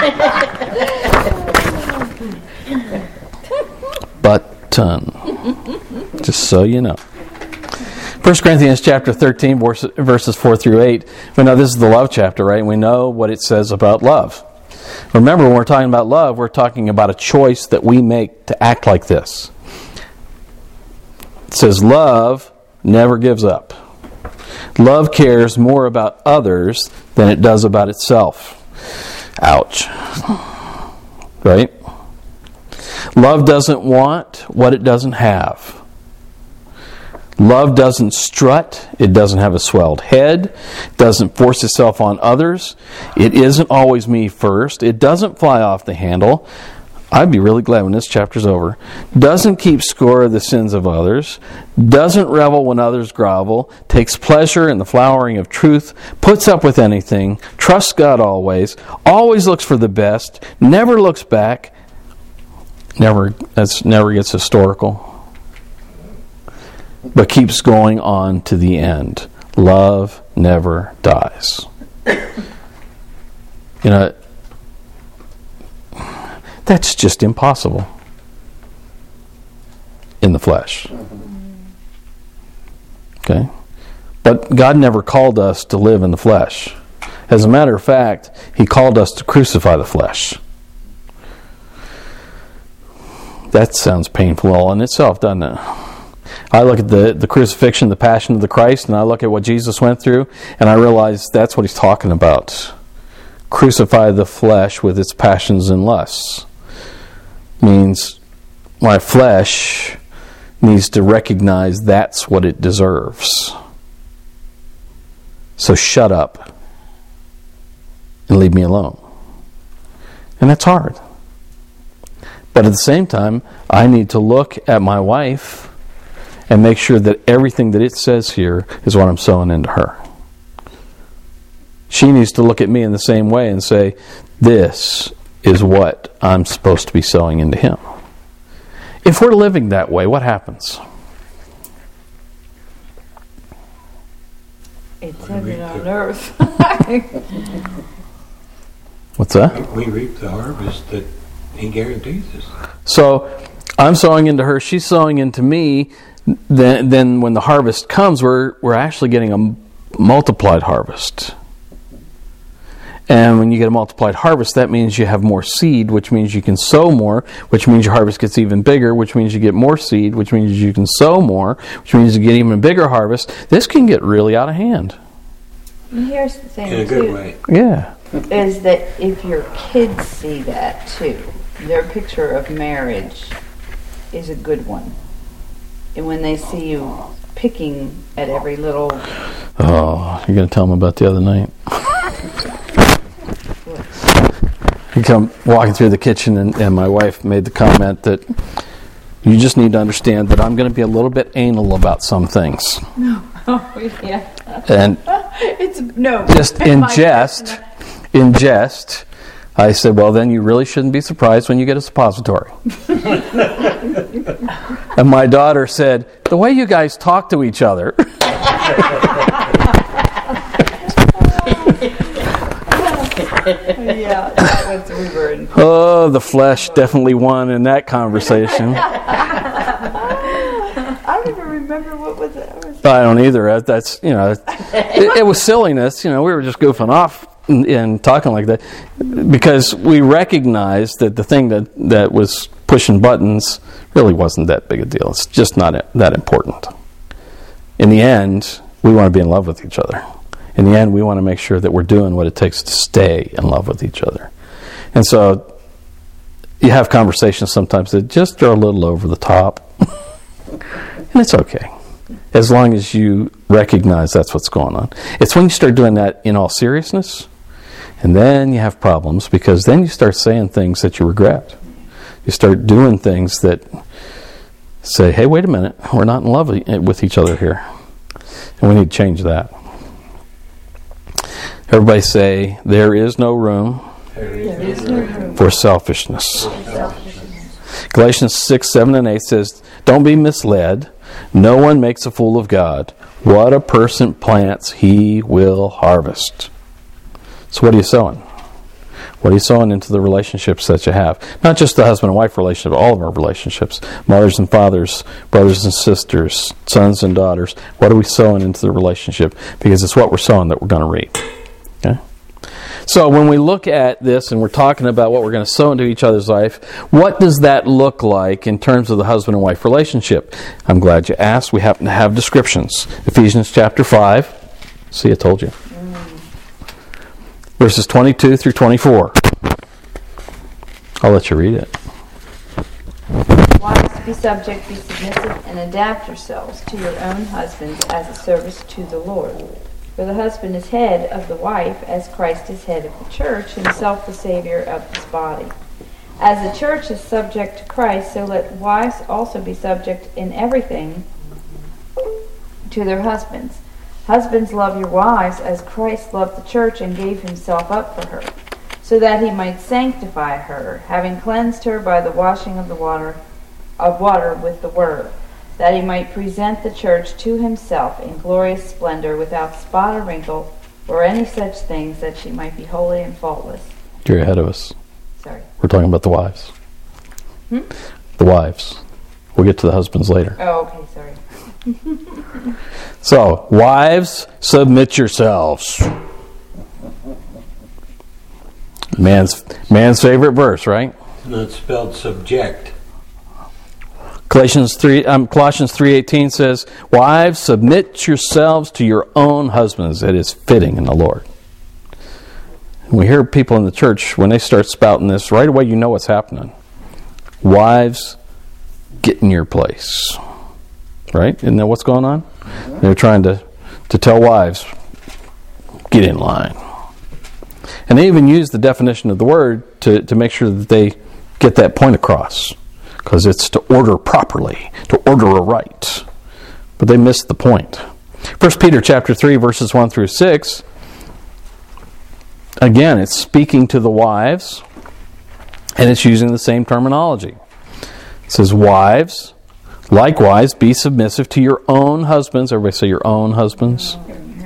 have. Button. Just so you know. First Corinthians chapter thirteen, verses four through eight. We know this is the love chapter, right? We know what it says about love. Remember, when we're talking about love, we're talking about a choice that we make to act like this. It says, love never gives up. Love cares more about others than it does about itself. Ouch. Right? Love doesn't want what it doesn't have. Love doesn't strut. It doesn't have a swelled head. It doesn't force itself on others. It isn't always me first. It doesn't fly off the handle. I'd be really glad when this chapter's over. Doesn't keep score of the sins of others. Doesn't revel when others grovel. Takes pleasure in the flowering of truth. Puts up with anything. Trusts God always. Always looks for the best. Never looks back. Never, that's never gets historical. But keeps going on to the end. Love never dies. You know, that's just impossible in the flesh. Okay? But God never called us to live in the flesh. As a matter of fact, He called us to crucify the flesh. That sounds painful all in itself, doesn't it? I look at the, the crucifixion, the passion of the Christ, and I look at what Jesus went through, and I realize that's what He's talking about. Crucify the flesh with its passions and lusts. Means my flesh needs to recognize that's what it deserves. So shut up and leave me alone. And that's hard. But at the same time, I need to look at my wife and make sure that everything that it says here is what I'm sowing into her. She needs to look at me in the same way and say, this is what I'm supposed to be sowing into him. If we're living that way, what happens? It's heaven on earth. What's that? We reap the harvest that He guarantees us. So I'm sowing into her, she's sowing into me. Then, then when the harvest comes, we're we're actually getting a multiplied harvest. And when you get a multiplied harvest, that means you have more seed, which means you can sow more, which means your harvest gets even bigger, which means you get more seed, which means you can sow more, which means you get even a bigger harvest. This can get really out of hand. And here's the thing, In a too, good way. Yeah. is that if your kids see that, too, their picture of marriage is a good one. And when they see you picking at every little... Oh, you're going to tell them about the other night? You come walking through the kitchen, and, and my wife made the comment that you just need to understand that I'm going to be a little bit anal about some things. No. Oh, yeah. And It's no. just in jest, in jest, I said, well, then you really shouldn't be surprised when you get a suppository. And my daughter said, the way you guys talk to each other. Yeah, that was we were in. Oh, the flesh definitely won in that conversation. I don't even remember what was it. Was I don't either. That's, you know, it, it was silliness. You know, we were just goofing off and, and talking like that because we recognized that the thing that, that was pushing buttons really wasn't that big a deal. It's just not that important. In the end, we want to be in love with each other. In the end, we want to make sure that we're doing what it takes to stay in love with each other. And so you have conversations sometimes that just are a little over the top. And it's okay, as long as you recognize that's what's going on. It's when you start doing that in all seriousness, and then you have problems, because then you start saying things that you regret. You start doing things that say, hey, wait a minute, we're not in love with each other here. And we need to change that. Everybody say, there is no room, there is no room for selfishness. for selfishness. Galatians six, seven, and eight says, don't be misled. No one makes a fool of God. What a person plants, he will harvest. So what are you sowing? What are you sowing into the relationships that you have? Not just the husband and wife relationship, but all of our relationships. Mothers and fathers, brothers and sisters, sons and daughters. What are we sowing into the relationship? Because it's what we're sowing that we're going to reap. Okay? So when we look at this and we're talking about what we're going to sow into each other's life, what does that look like in terms of the husband and wife relationship? I'm glad you asked. We happen to have descriptions. Ephesians chapter five. See, I told you. Verses twenty-two through twenty-four. I'll let you read it. Wives, be subject, be submissive, and adapt yourselves to your own husbands as a service to the Lord. For the husband is head of the wife, as Christ is head of the church, himself the Savior of his body. As the church is subject to Christ, so let wives also be subject in everything to their husbands. Husbands, love your wives as Christ loved the church and gave himself up for her, so that he might sanctify her, having cleansed her by the washing of the water of water with the word, that he might present the church to himself in glorious splendor, without spot or wrinkle, or any such things, that she might be holy and faultless. You're ahead of us. Sorry. We're talking about the wives. Hmm? The wives. We'll get to the husbands later. Oh, okay, sorry. So, wives, submit yourselves. Man's man's favorite verse, right? And it's spelled subject. Galatians three, um, Colossians three eighteen says, "Wives, submit yourselves to your own husbands. It is fitting in the Lord." And we hear people in the church, when they start spouting this, right away you know what's happening. Wives, get in your place. Right? Isn't that what's going on? They're trying to, to tell wives, get in line. And they even use the definition of the word to, to make sure that they get that point across. Because it's to order properly, to order aright. But they missed the point. First Peter chapter three, verses one through six. Again, it's speaking to the wives, and it's using the same terminology. It says, wives, likewise, be submissive to your own husbands. Everybody say your own husbands.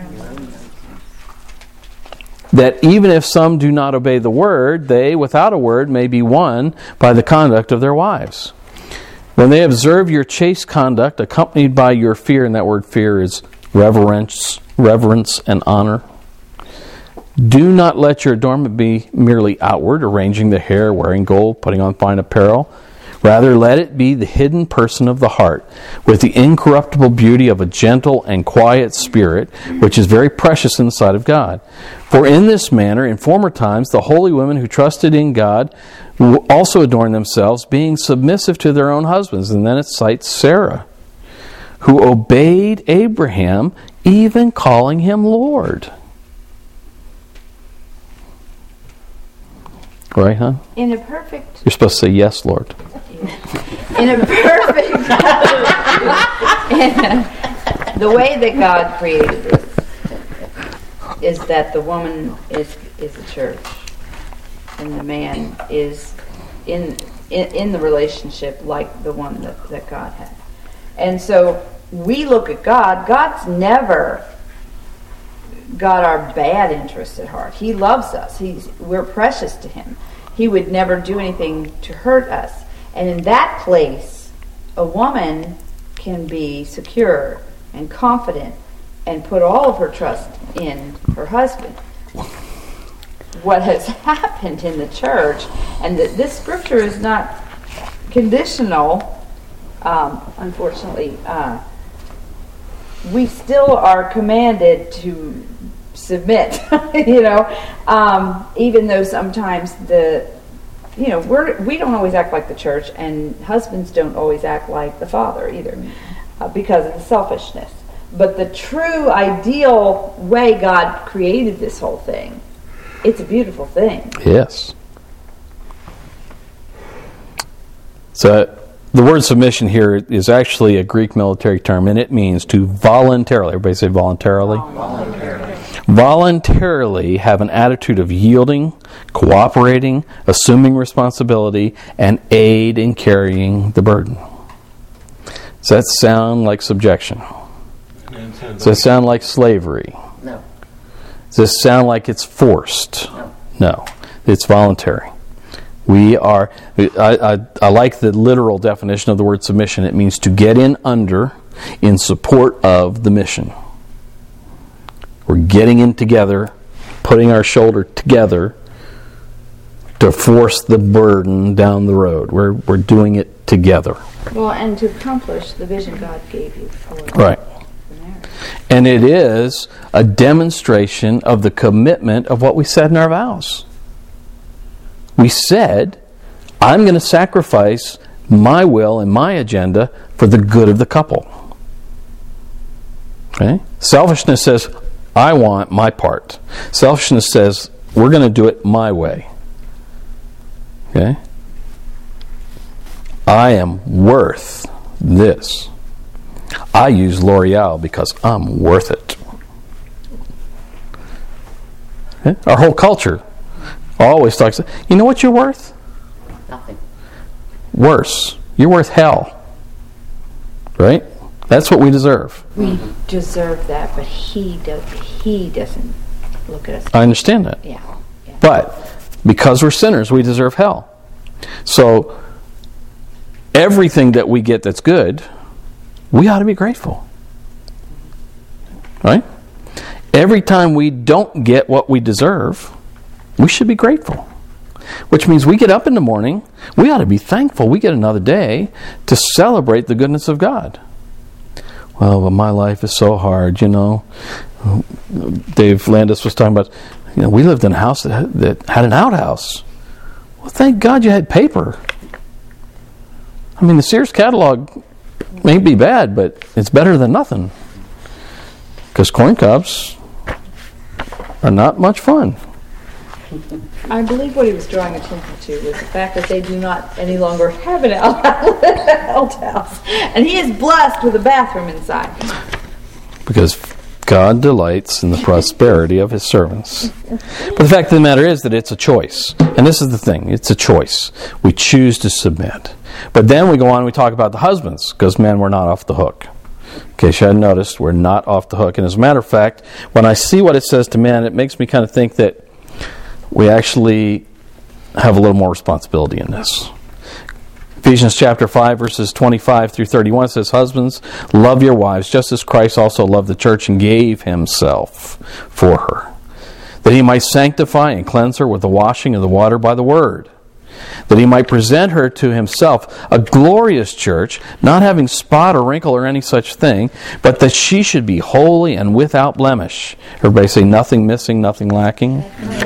That even if some do not obey the word, they, without a word, may be won by the conduct of their wives. When they observe your chaste conduct, accompanied by your fear, and that word fear is reverence, reverence and honor. Do not let your adornment be merely outward, arranging the hair, wearing gold, putting on fine apparel. Rather, let it be the hidden person of the heart, with the incorruptible beauty of a gentle and quiet spirit, which is very precious in the sight of God. For in this manner, in former times, the holy women who trusted in God also adorned themselves, being submissive to their own husbands. And then it cites Sarah, who obeyed Abraham, even calling him Lord. Right, huh? In a perfect... You're supposed to say, yes, Lord. In a perfect... in a, the way that God created this is that the woman is is the church. and the man is in in, in the relationship like the one that, that God had. And so we look at God. God's never got our bad interests at heart. He loves us. He's we're precious to him. He would never do anything to hurt us. And in that place, a woman can be secure and confident and put all of her trust in her husband. What has happened in the church, and that this scripture is not conditional, um, unfortunately, uh, we still are commanded to submit, you know, um, even though sometimes the, you know, we're, we don't always act like the church, and husbands don't always act like the father either, uh, because of the selfishness. But the true ideal way God created this whole thing, it's a beautiful thing. Yes. So the word submission here is actually a Greek military term, and it means to voluntarily, everybody say voluntarily? Voluntarily. Voluntarily have an attitude of yielding, cooperating, assuming responsibility, and aid in carrying the burden. Does that sound like subjection? Does that sound like slavery? No. Does this sound like it's forced? No. No. It's voluntary. We are, I, I, I like the literal definition of the word submission. It means to get in under in support of the mission. We're getting in together, putting our shoulder together to force the burden down the road. We're, we're doing it together. Well, and to accomplish the vision God gave you for Right. the marriage. And it is a demonstration of the commitment of what we said in our vows. We said, I'm going to sacrifice my will and my agenda for the good of the couple. Okay? Selfishness says, I want my part. Selfishness says, we're going to do it my way. Okay? I am worth this. I use L'Oreal because I'm worth it. Okay? Our whole culture always talks, you know what you're worth? Nothing. Worse. You're worth hell. Right? That's what we deserve. We deserve that, but he does. He doesn't look at us. I understand that. Yeah. yeah. But because we're sinners, we deserve hell. So everything that we get that's good, we ought to be grateful. Right? Every time we don't get what we deserve, we should be grateful. Which means we get up in the morning, we ought to be thankful we get another day to celebrate the goodness of God. Well, but my life is so hard, you know. Dave Landis was talking about, you know, we lived in a house that, that had an outhouse. Well, thank God you had paper. I mean, the Sears catalog may be bad, but it's better than nothing. Because corn cobs are not much fun. I believe what he was drawing attention to was the fact that they do not any longer have an outhouse. And he is blessed with a bathroom inside. Because God delights in the prosperity of his servants. But the fact of the matter is that it's a choice. And this is the thing. It's a choice. We choose to submit. But then we go on and we talk about the husbands. Because, man, we're not off the hook. In case you hadn't noticed, we're not off the hook. And as a matter of fact, when I see what it says to men, it makes me kind of think that we actually have a little more responsibility in this. Ephesians chapter five, verses twenty-five through thirty-one says, husbands, love your wives, just as Christ also loved the church and gave himself for her, that he might sanctify and cleanse her with the washing of the water by the word, that he might present her to himself a glorious church, not having spot or wrinkle or any such thing, but that she should be holy and without blemish. Everybody say nothing missing, nothing lacking.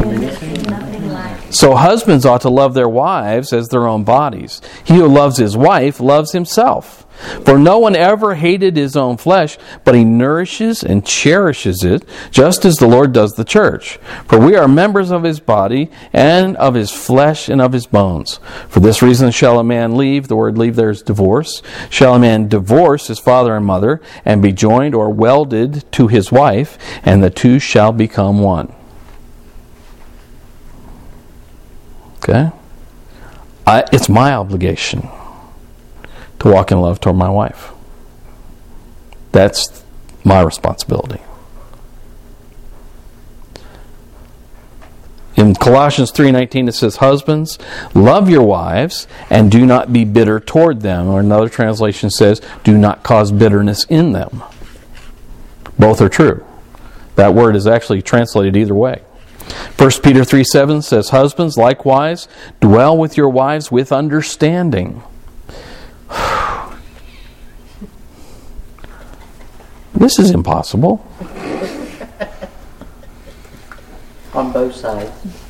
So husbands ought to love their wives as their own bodies. He who loves his wife loves himself. For no one ever hated his own flesh, but he nourishes and cherishes it, just as the Lord does the church. For we are members of his body, and of his flesh, and of his bones. For this reason shall a man leave, the word leave there is divorce, shall a man divorce his father and mother, and be joined or welded to his wife, and the two shall become one. Okay? I, it's my obligation to walk in love toward my wife. That's my responsibility. In Colossians three nineteen it says, husbands, love your wives and do not be bitter toward them. Or another translation says, do not cause bitterness in them. Both are true. That word is actually translated either way. First Peter three seven says, husbands, likewise, dwell with your wives with understanding. This is impossible. On both sides.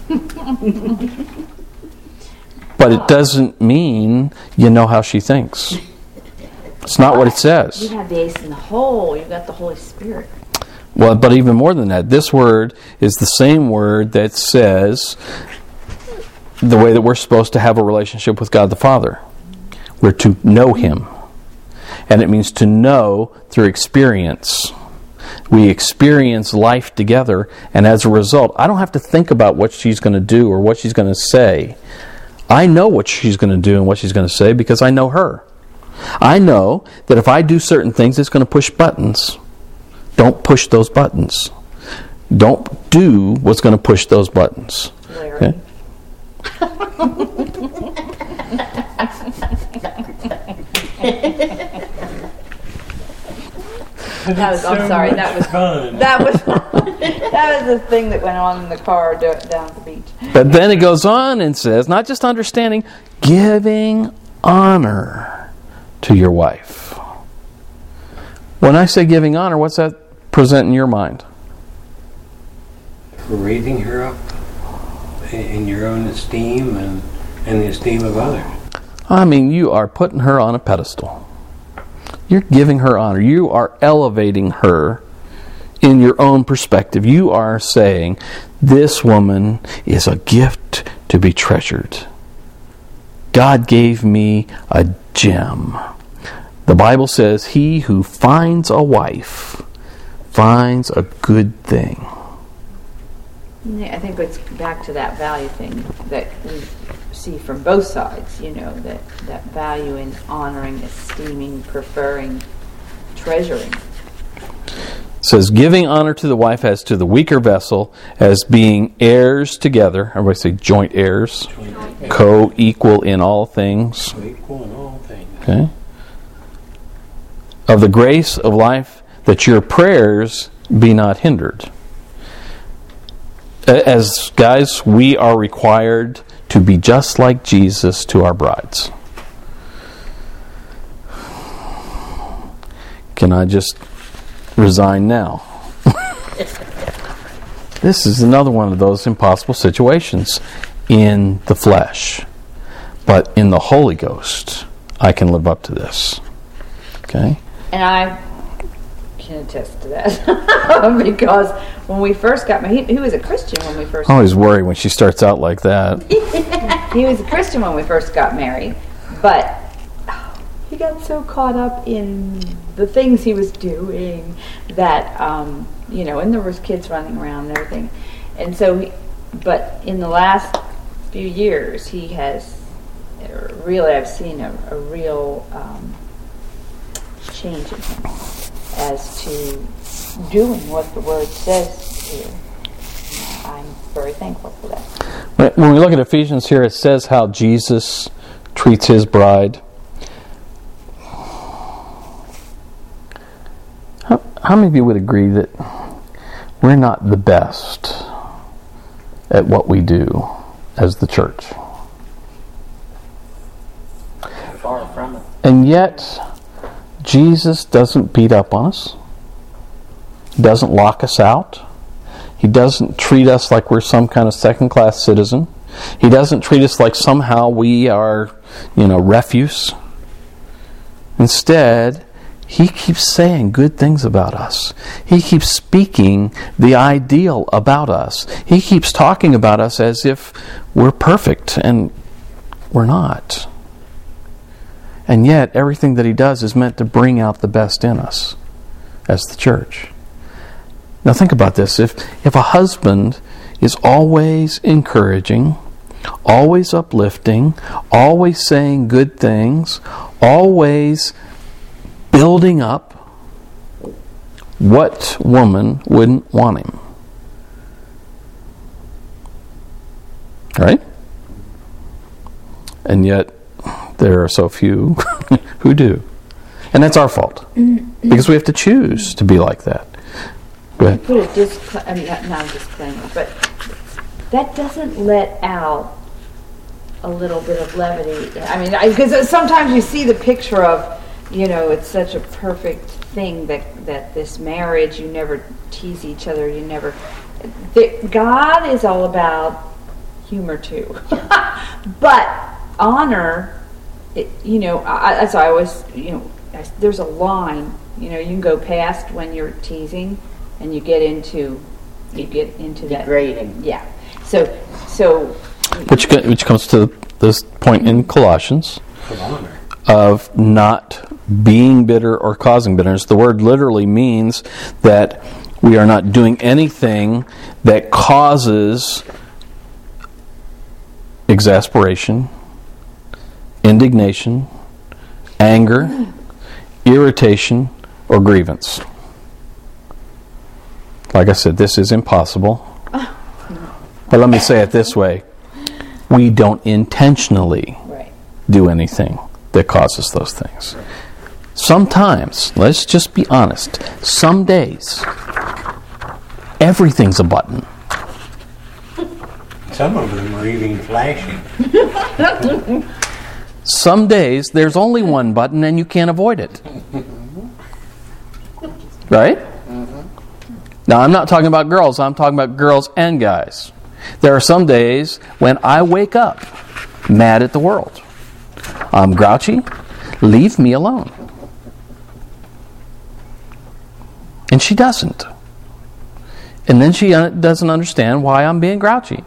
But it doesn't mean you know how she thinks. It's not what it You says. have the ace in the hole. You've got the Holy Spirit. Well, but even more than that, this word is the same word that says the way that we're supposed to have a relationship with God the Father. We're to know Him. And it means to know through experience. We experience life together, and as a result, I don't have to think about what she's going to do or what she's going to say. I know what she's going to do and what she's going to say because I know her. I know that if I do certain things, it's going to push buttons. Don't push those buttons. Don't do what's going to push those buttons. Larry. Okay? That was, I'm sorry, that was fun. that was that was the thing that went on in the car do, down at the beach. But then it goes on and says, not just understanding, giving honor to your wife. When I say giving honor, what's that present in your mind? Raising her up in your own esteem and, and the esteem of others. I mean, you are putting her on a pedestal. You're giving her honor. You are elevating her in your own perspective. You are saying, this woman is a gift to be treasured. God gave me a gem. The Bible says, he who finds a wife finds a good thing. Yeah, I think it's back to that value thing that we see from both sides, you know, that, that value in honoring, esteeming, preferring, treasuring. It says, giving honor to the wife as to the weaker vessel, as being heirs together. Everybody say joint heirs. Co-equal in all things. Equal in all things. Okay. Of the grace of life, that your prayers be not hindered. As guys, we are required to be just like Jesus to our brides. Can I just resign now? This is another one of those impossible situations in the flesh. But in the Holy Ghost, I can live up to this. Okay? And I can attest to that. Because when we first got married, he, he was a Christian when we first I always worry when she starts out like that. he was a Christian when we first got married, but he got so caught up in the things he was doing that, um, you know, and there was kids running around and everything. And so, he, but in the last few years, he has really, I've seen a, a real um, change in him as to doing what the Word says to. I'm very thankful for that. When we look at Ephesians here, it says how Jesus treats his bride. How, how many of you would agree that we're not the best at what we do as the church? Far from it. And yet, Jesus doesn't beat up on us. He doesn't lock us out. He doesn't treat us like we're some kind of second-class citizen. He doesn't treat us like somehow we are, you know, refuse. Instead, He keeps saying good things about us. He keeps speaking the ideal about us. He keeps talking about us as if we're perfect, and we're not. And yet, everything that He does is meant to bring out the best in us as the church. Now think about this. If, if a husband is always encouraging, always uplifting, always saying good things, always building up, what woman wouldn't want him? Right? And yet, there are so few who do. And that's our fault. Because we have to choose to be like that. Go ahead. Put a discla- I mean, not, not a disclaimer, but that doesn't let out a little bit of levity. I mean, because sometimes you see the picture of, you know, it's such a perfect thing that, that this marriage, you never tease each other, you never... The, God is all about humor too. But honor, it, you know, I, as I always, you know, I, there's a line, you know, you can go past when you're teasing and you get into, you get into that. Degrading. Yeah. So, so... Which, which comes to this point in Colossians Of honor. of not being bitter or causing bitterness. The word literally means that we are not doing anything that causes exasperation, indignation, anger, irritation, or grievance. Like I said, this is impossible. But let me say it this way. We don't intentionally Right. do anything that causes those things. Sometimes, let's just be honest, some days, everything's a button. Some of them are even flashing. Some days, there's only one button and you can't avoid it. Right? Now, I'm not talking about girls, I'm talking about girls and guys. There are some days when I wake up mad at the world. I'm grouchy. Leave me alone. And she doesn't. And then she uh, doesn't understand why I'm being grouchy.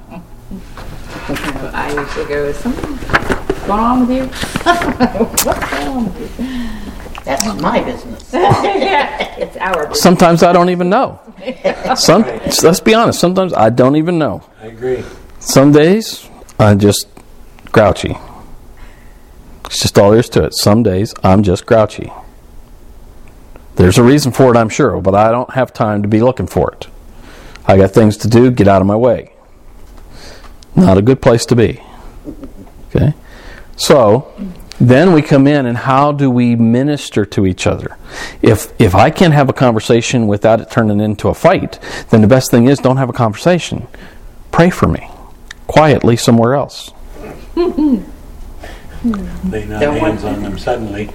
I usually go, is something going on with you? What's going on with you? That's my business. Yeah, it's our business. Sometimes I don't even know. Some, let's be honest, sometimes I don't even know. I agree. Some days, I'm just grouchy. It's just all there is to it. Some days, I'm just grouchy. There's a reason for it, I'm sure, but I don't have time to be looking for it. I got things to do, get out of my way. Not a good place to be. Okay? So, then we come in and how do we minister to each other? If if I can't have a conversation without it turning into a fight, then the best thing is don't have a conversation. Pray for me. Quietly somewhere else. Lay not Don't hands want- on them suddenly.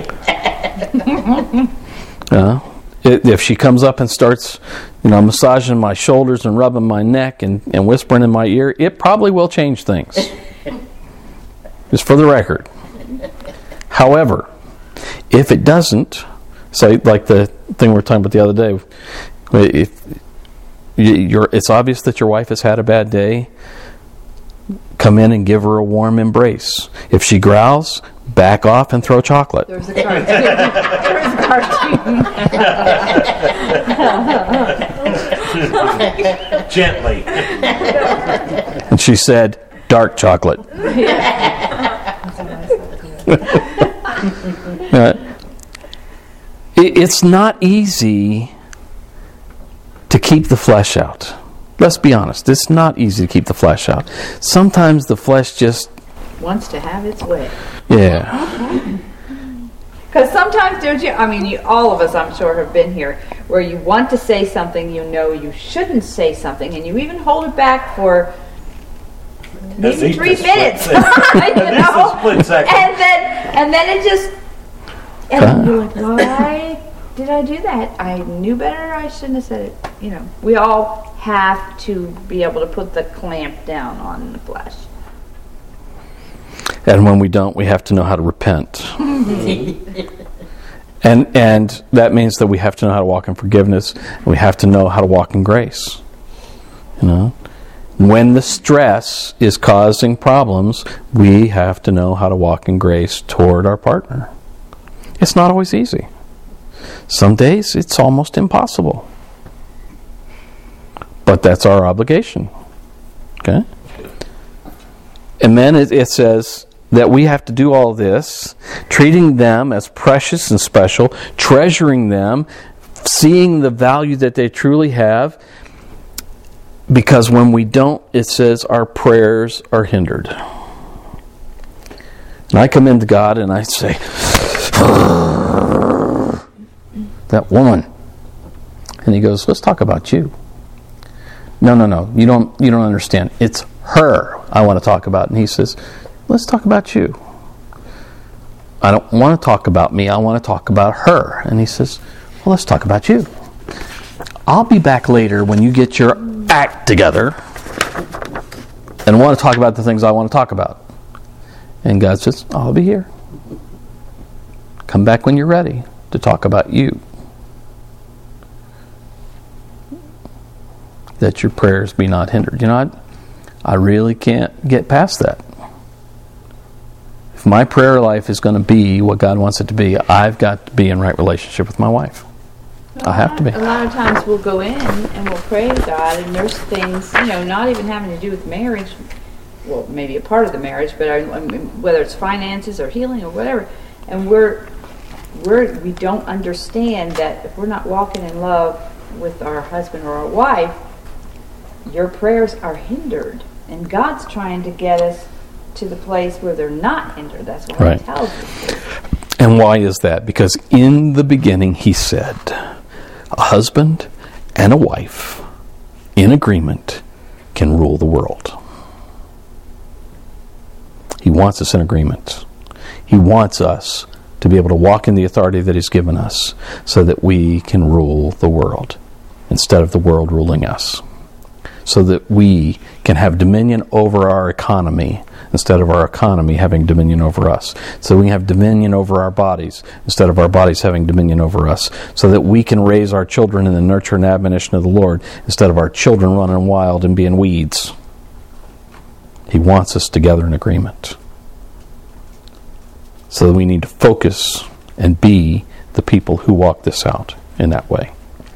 Uh, it, if she comes up and starts, you know, massaging my shoulders and rubbing my neck and, and whispering in my ear, it probably will change things. Just for the record. However, if it doesn't, say like the thing we were talking about the other day, if you're, it's obvious that your wife has had a bad day, come in and give her a warm embrace. If she growls, back off and throw chocolate. There's a cartoon. There's a cartoon. Gently. And she said, dark chocolate. Uh, it, it's not easy to keep the flesh out. Let's be honest. It's not easy to keep the flesh out. Sometimes the flesh just, Wants to have its way. yeah. Because sometimes, don't you? I mean, you, all of us, I'm sure, have been here where you want to say something, you know you shouldn't say something, and you even hold it back for maybe least three a split minutes. second. you At least a know? split second. And then, and then it just, and you're like, why did I do that? I knew better. I shouldn't have said it. You know, we all have to be able to put the clamp down on the flesh. And when we don't, we have to know how to repent. and and that means that we have to know how to walk in forgiveness. And we have to know how to walk in grace. You know? When the stress is causing problems, we have to know how to walk in grace toward our partner. It's not always easy. Some days it's almost impossible. But that's our obligation. Okay? And then it, it says that we have to do all this, treating them as precious and special, treasuring them, seeing the value that they truly have, because when we don't, it says our prayers are hindered. And I come into God and I say, that woman. And he goes, let's talk about you. No, no, no, you don't you don't understand. It's her I want to talk about. And he says, let's talk about you. I don't want to talk about me, I want to talk about her. And he says, well, let's talk about you. I'll be back later when you get your act together and want to talk about the things I want to talk about. And God says, I'll be here. Come back when you're ready to talk about you. That your prayers be not hindered. You know, I, I really can't get past that. If my prayer life is going to be what God wants it to be, I've got to be in right relationship with my wife. Well, I have to be. A lot of times we'll go in and we'll pray to God, and there's things, you know, not even having to do with marriage, well, maybe a part of the marriage, but I, I mean, whether it's finances or healing or whatever, and we're we're we don't understand that if we're not walking in love with our husband or our wife, your prayers are hindered, and God's trying to get us to the place where they're not hindered. That's what Right. He tells us. And why is that? Because in the beginning He said, a husband and a wife in agreement can rule the world. He wants us in agreement. He wants us to be able to walk in the authority that He's given us so that we can rule the world instead of the world ruling us. So that we can have dominion over our economy instead of our economy having dominion over us. So we can have dominion over our bodies instead of our bodies having dominion over us. So that we can raise our children in the nurture and admonition of the Lord instead of our children running wild and being weeds. He wants us together in agreement. So that we need to focus and be the people who walk this out in that way.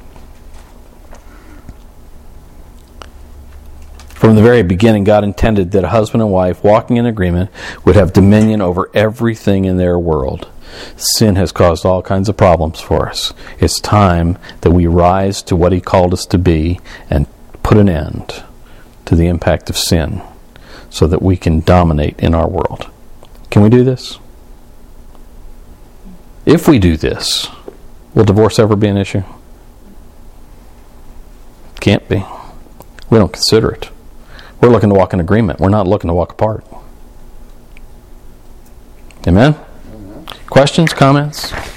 From the very beginning, God intended that a husband and wife walking in agreement would have dominion over everything in their world. Sin has caused all kinds of problems for us. It's time that we rise to what He called us to be and put an end to the impact of sin so that we can dominate in our world. Can we do this? If we do this, will divorce ever be an issue? Can't be. We don't consider it. We're looking to walk in agreement. We're not looking to walk apart. Amen? Questions, comments?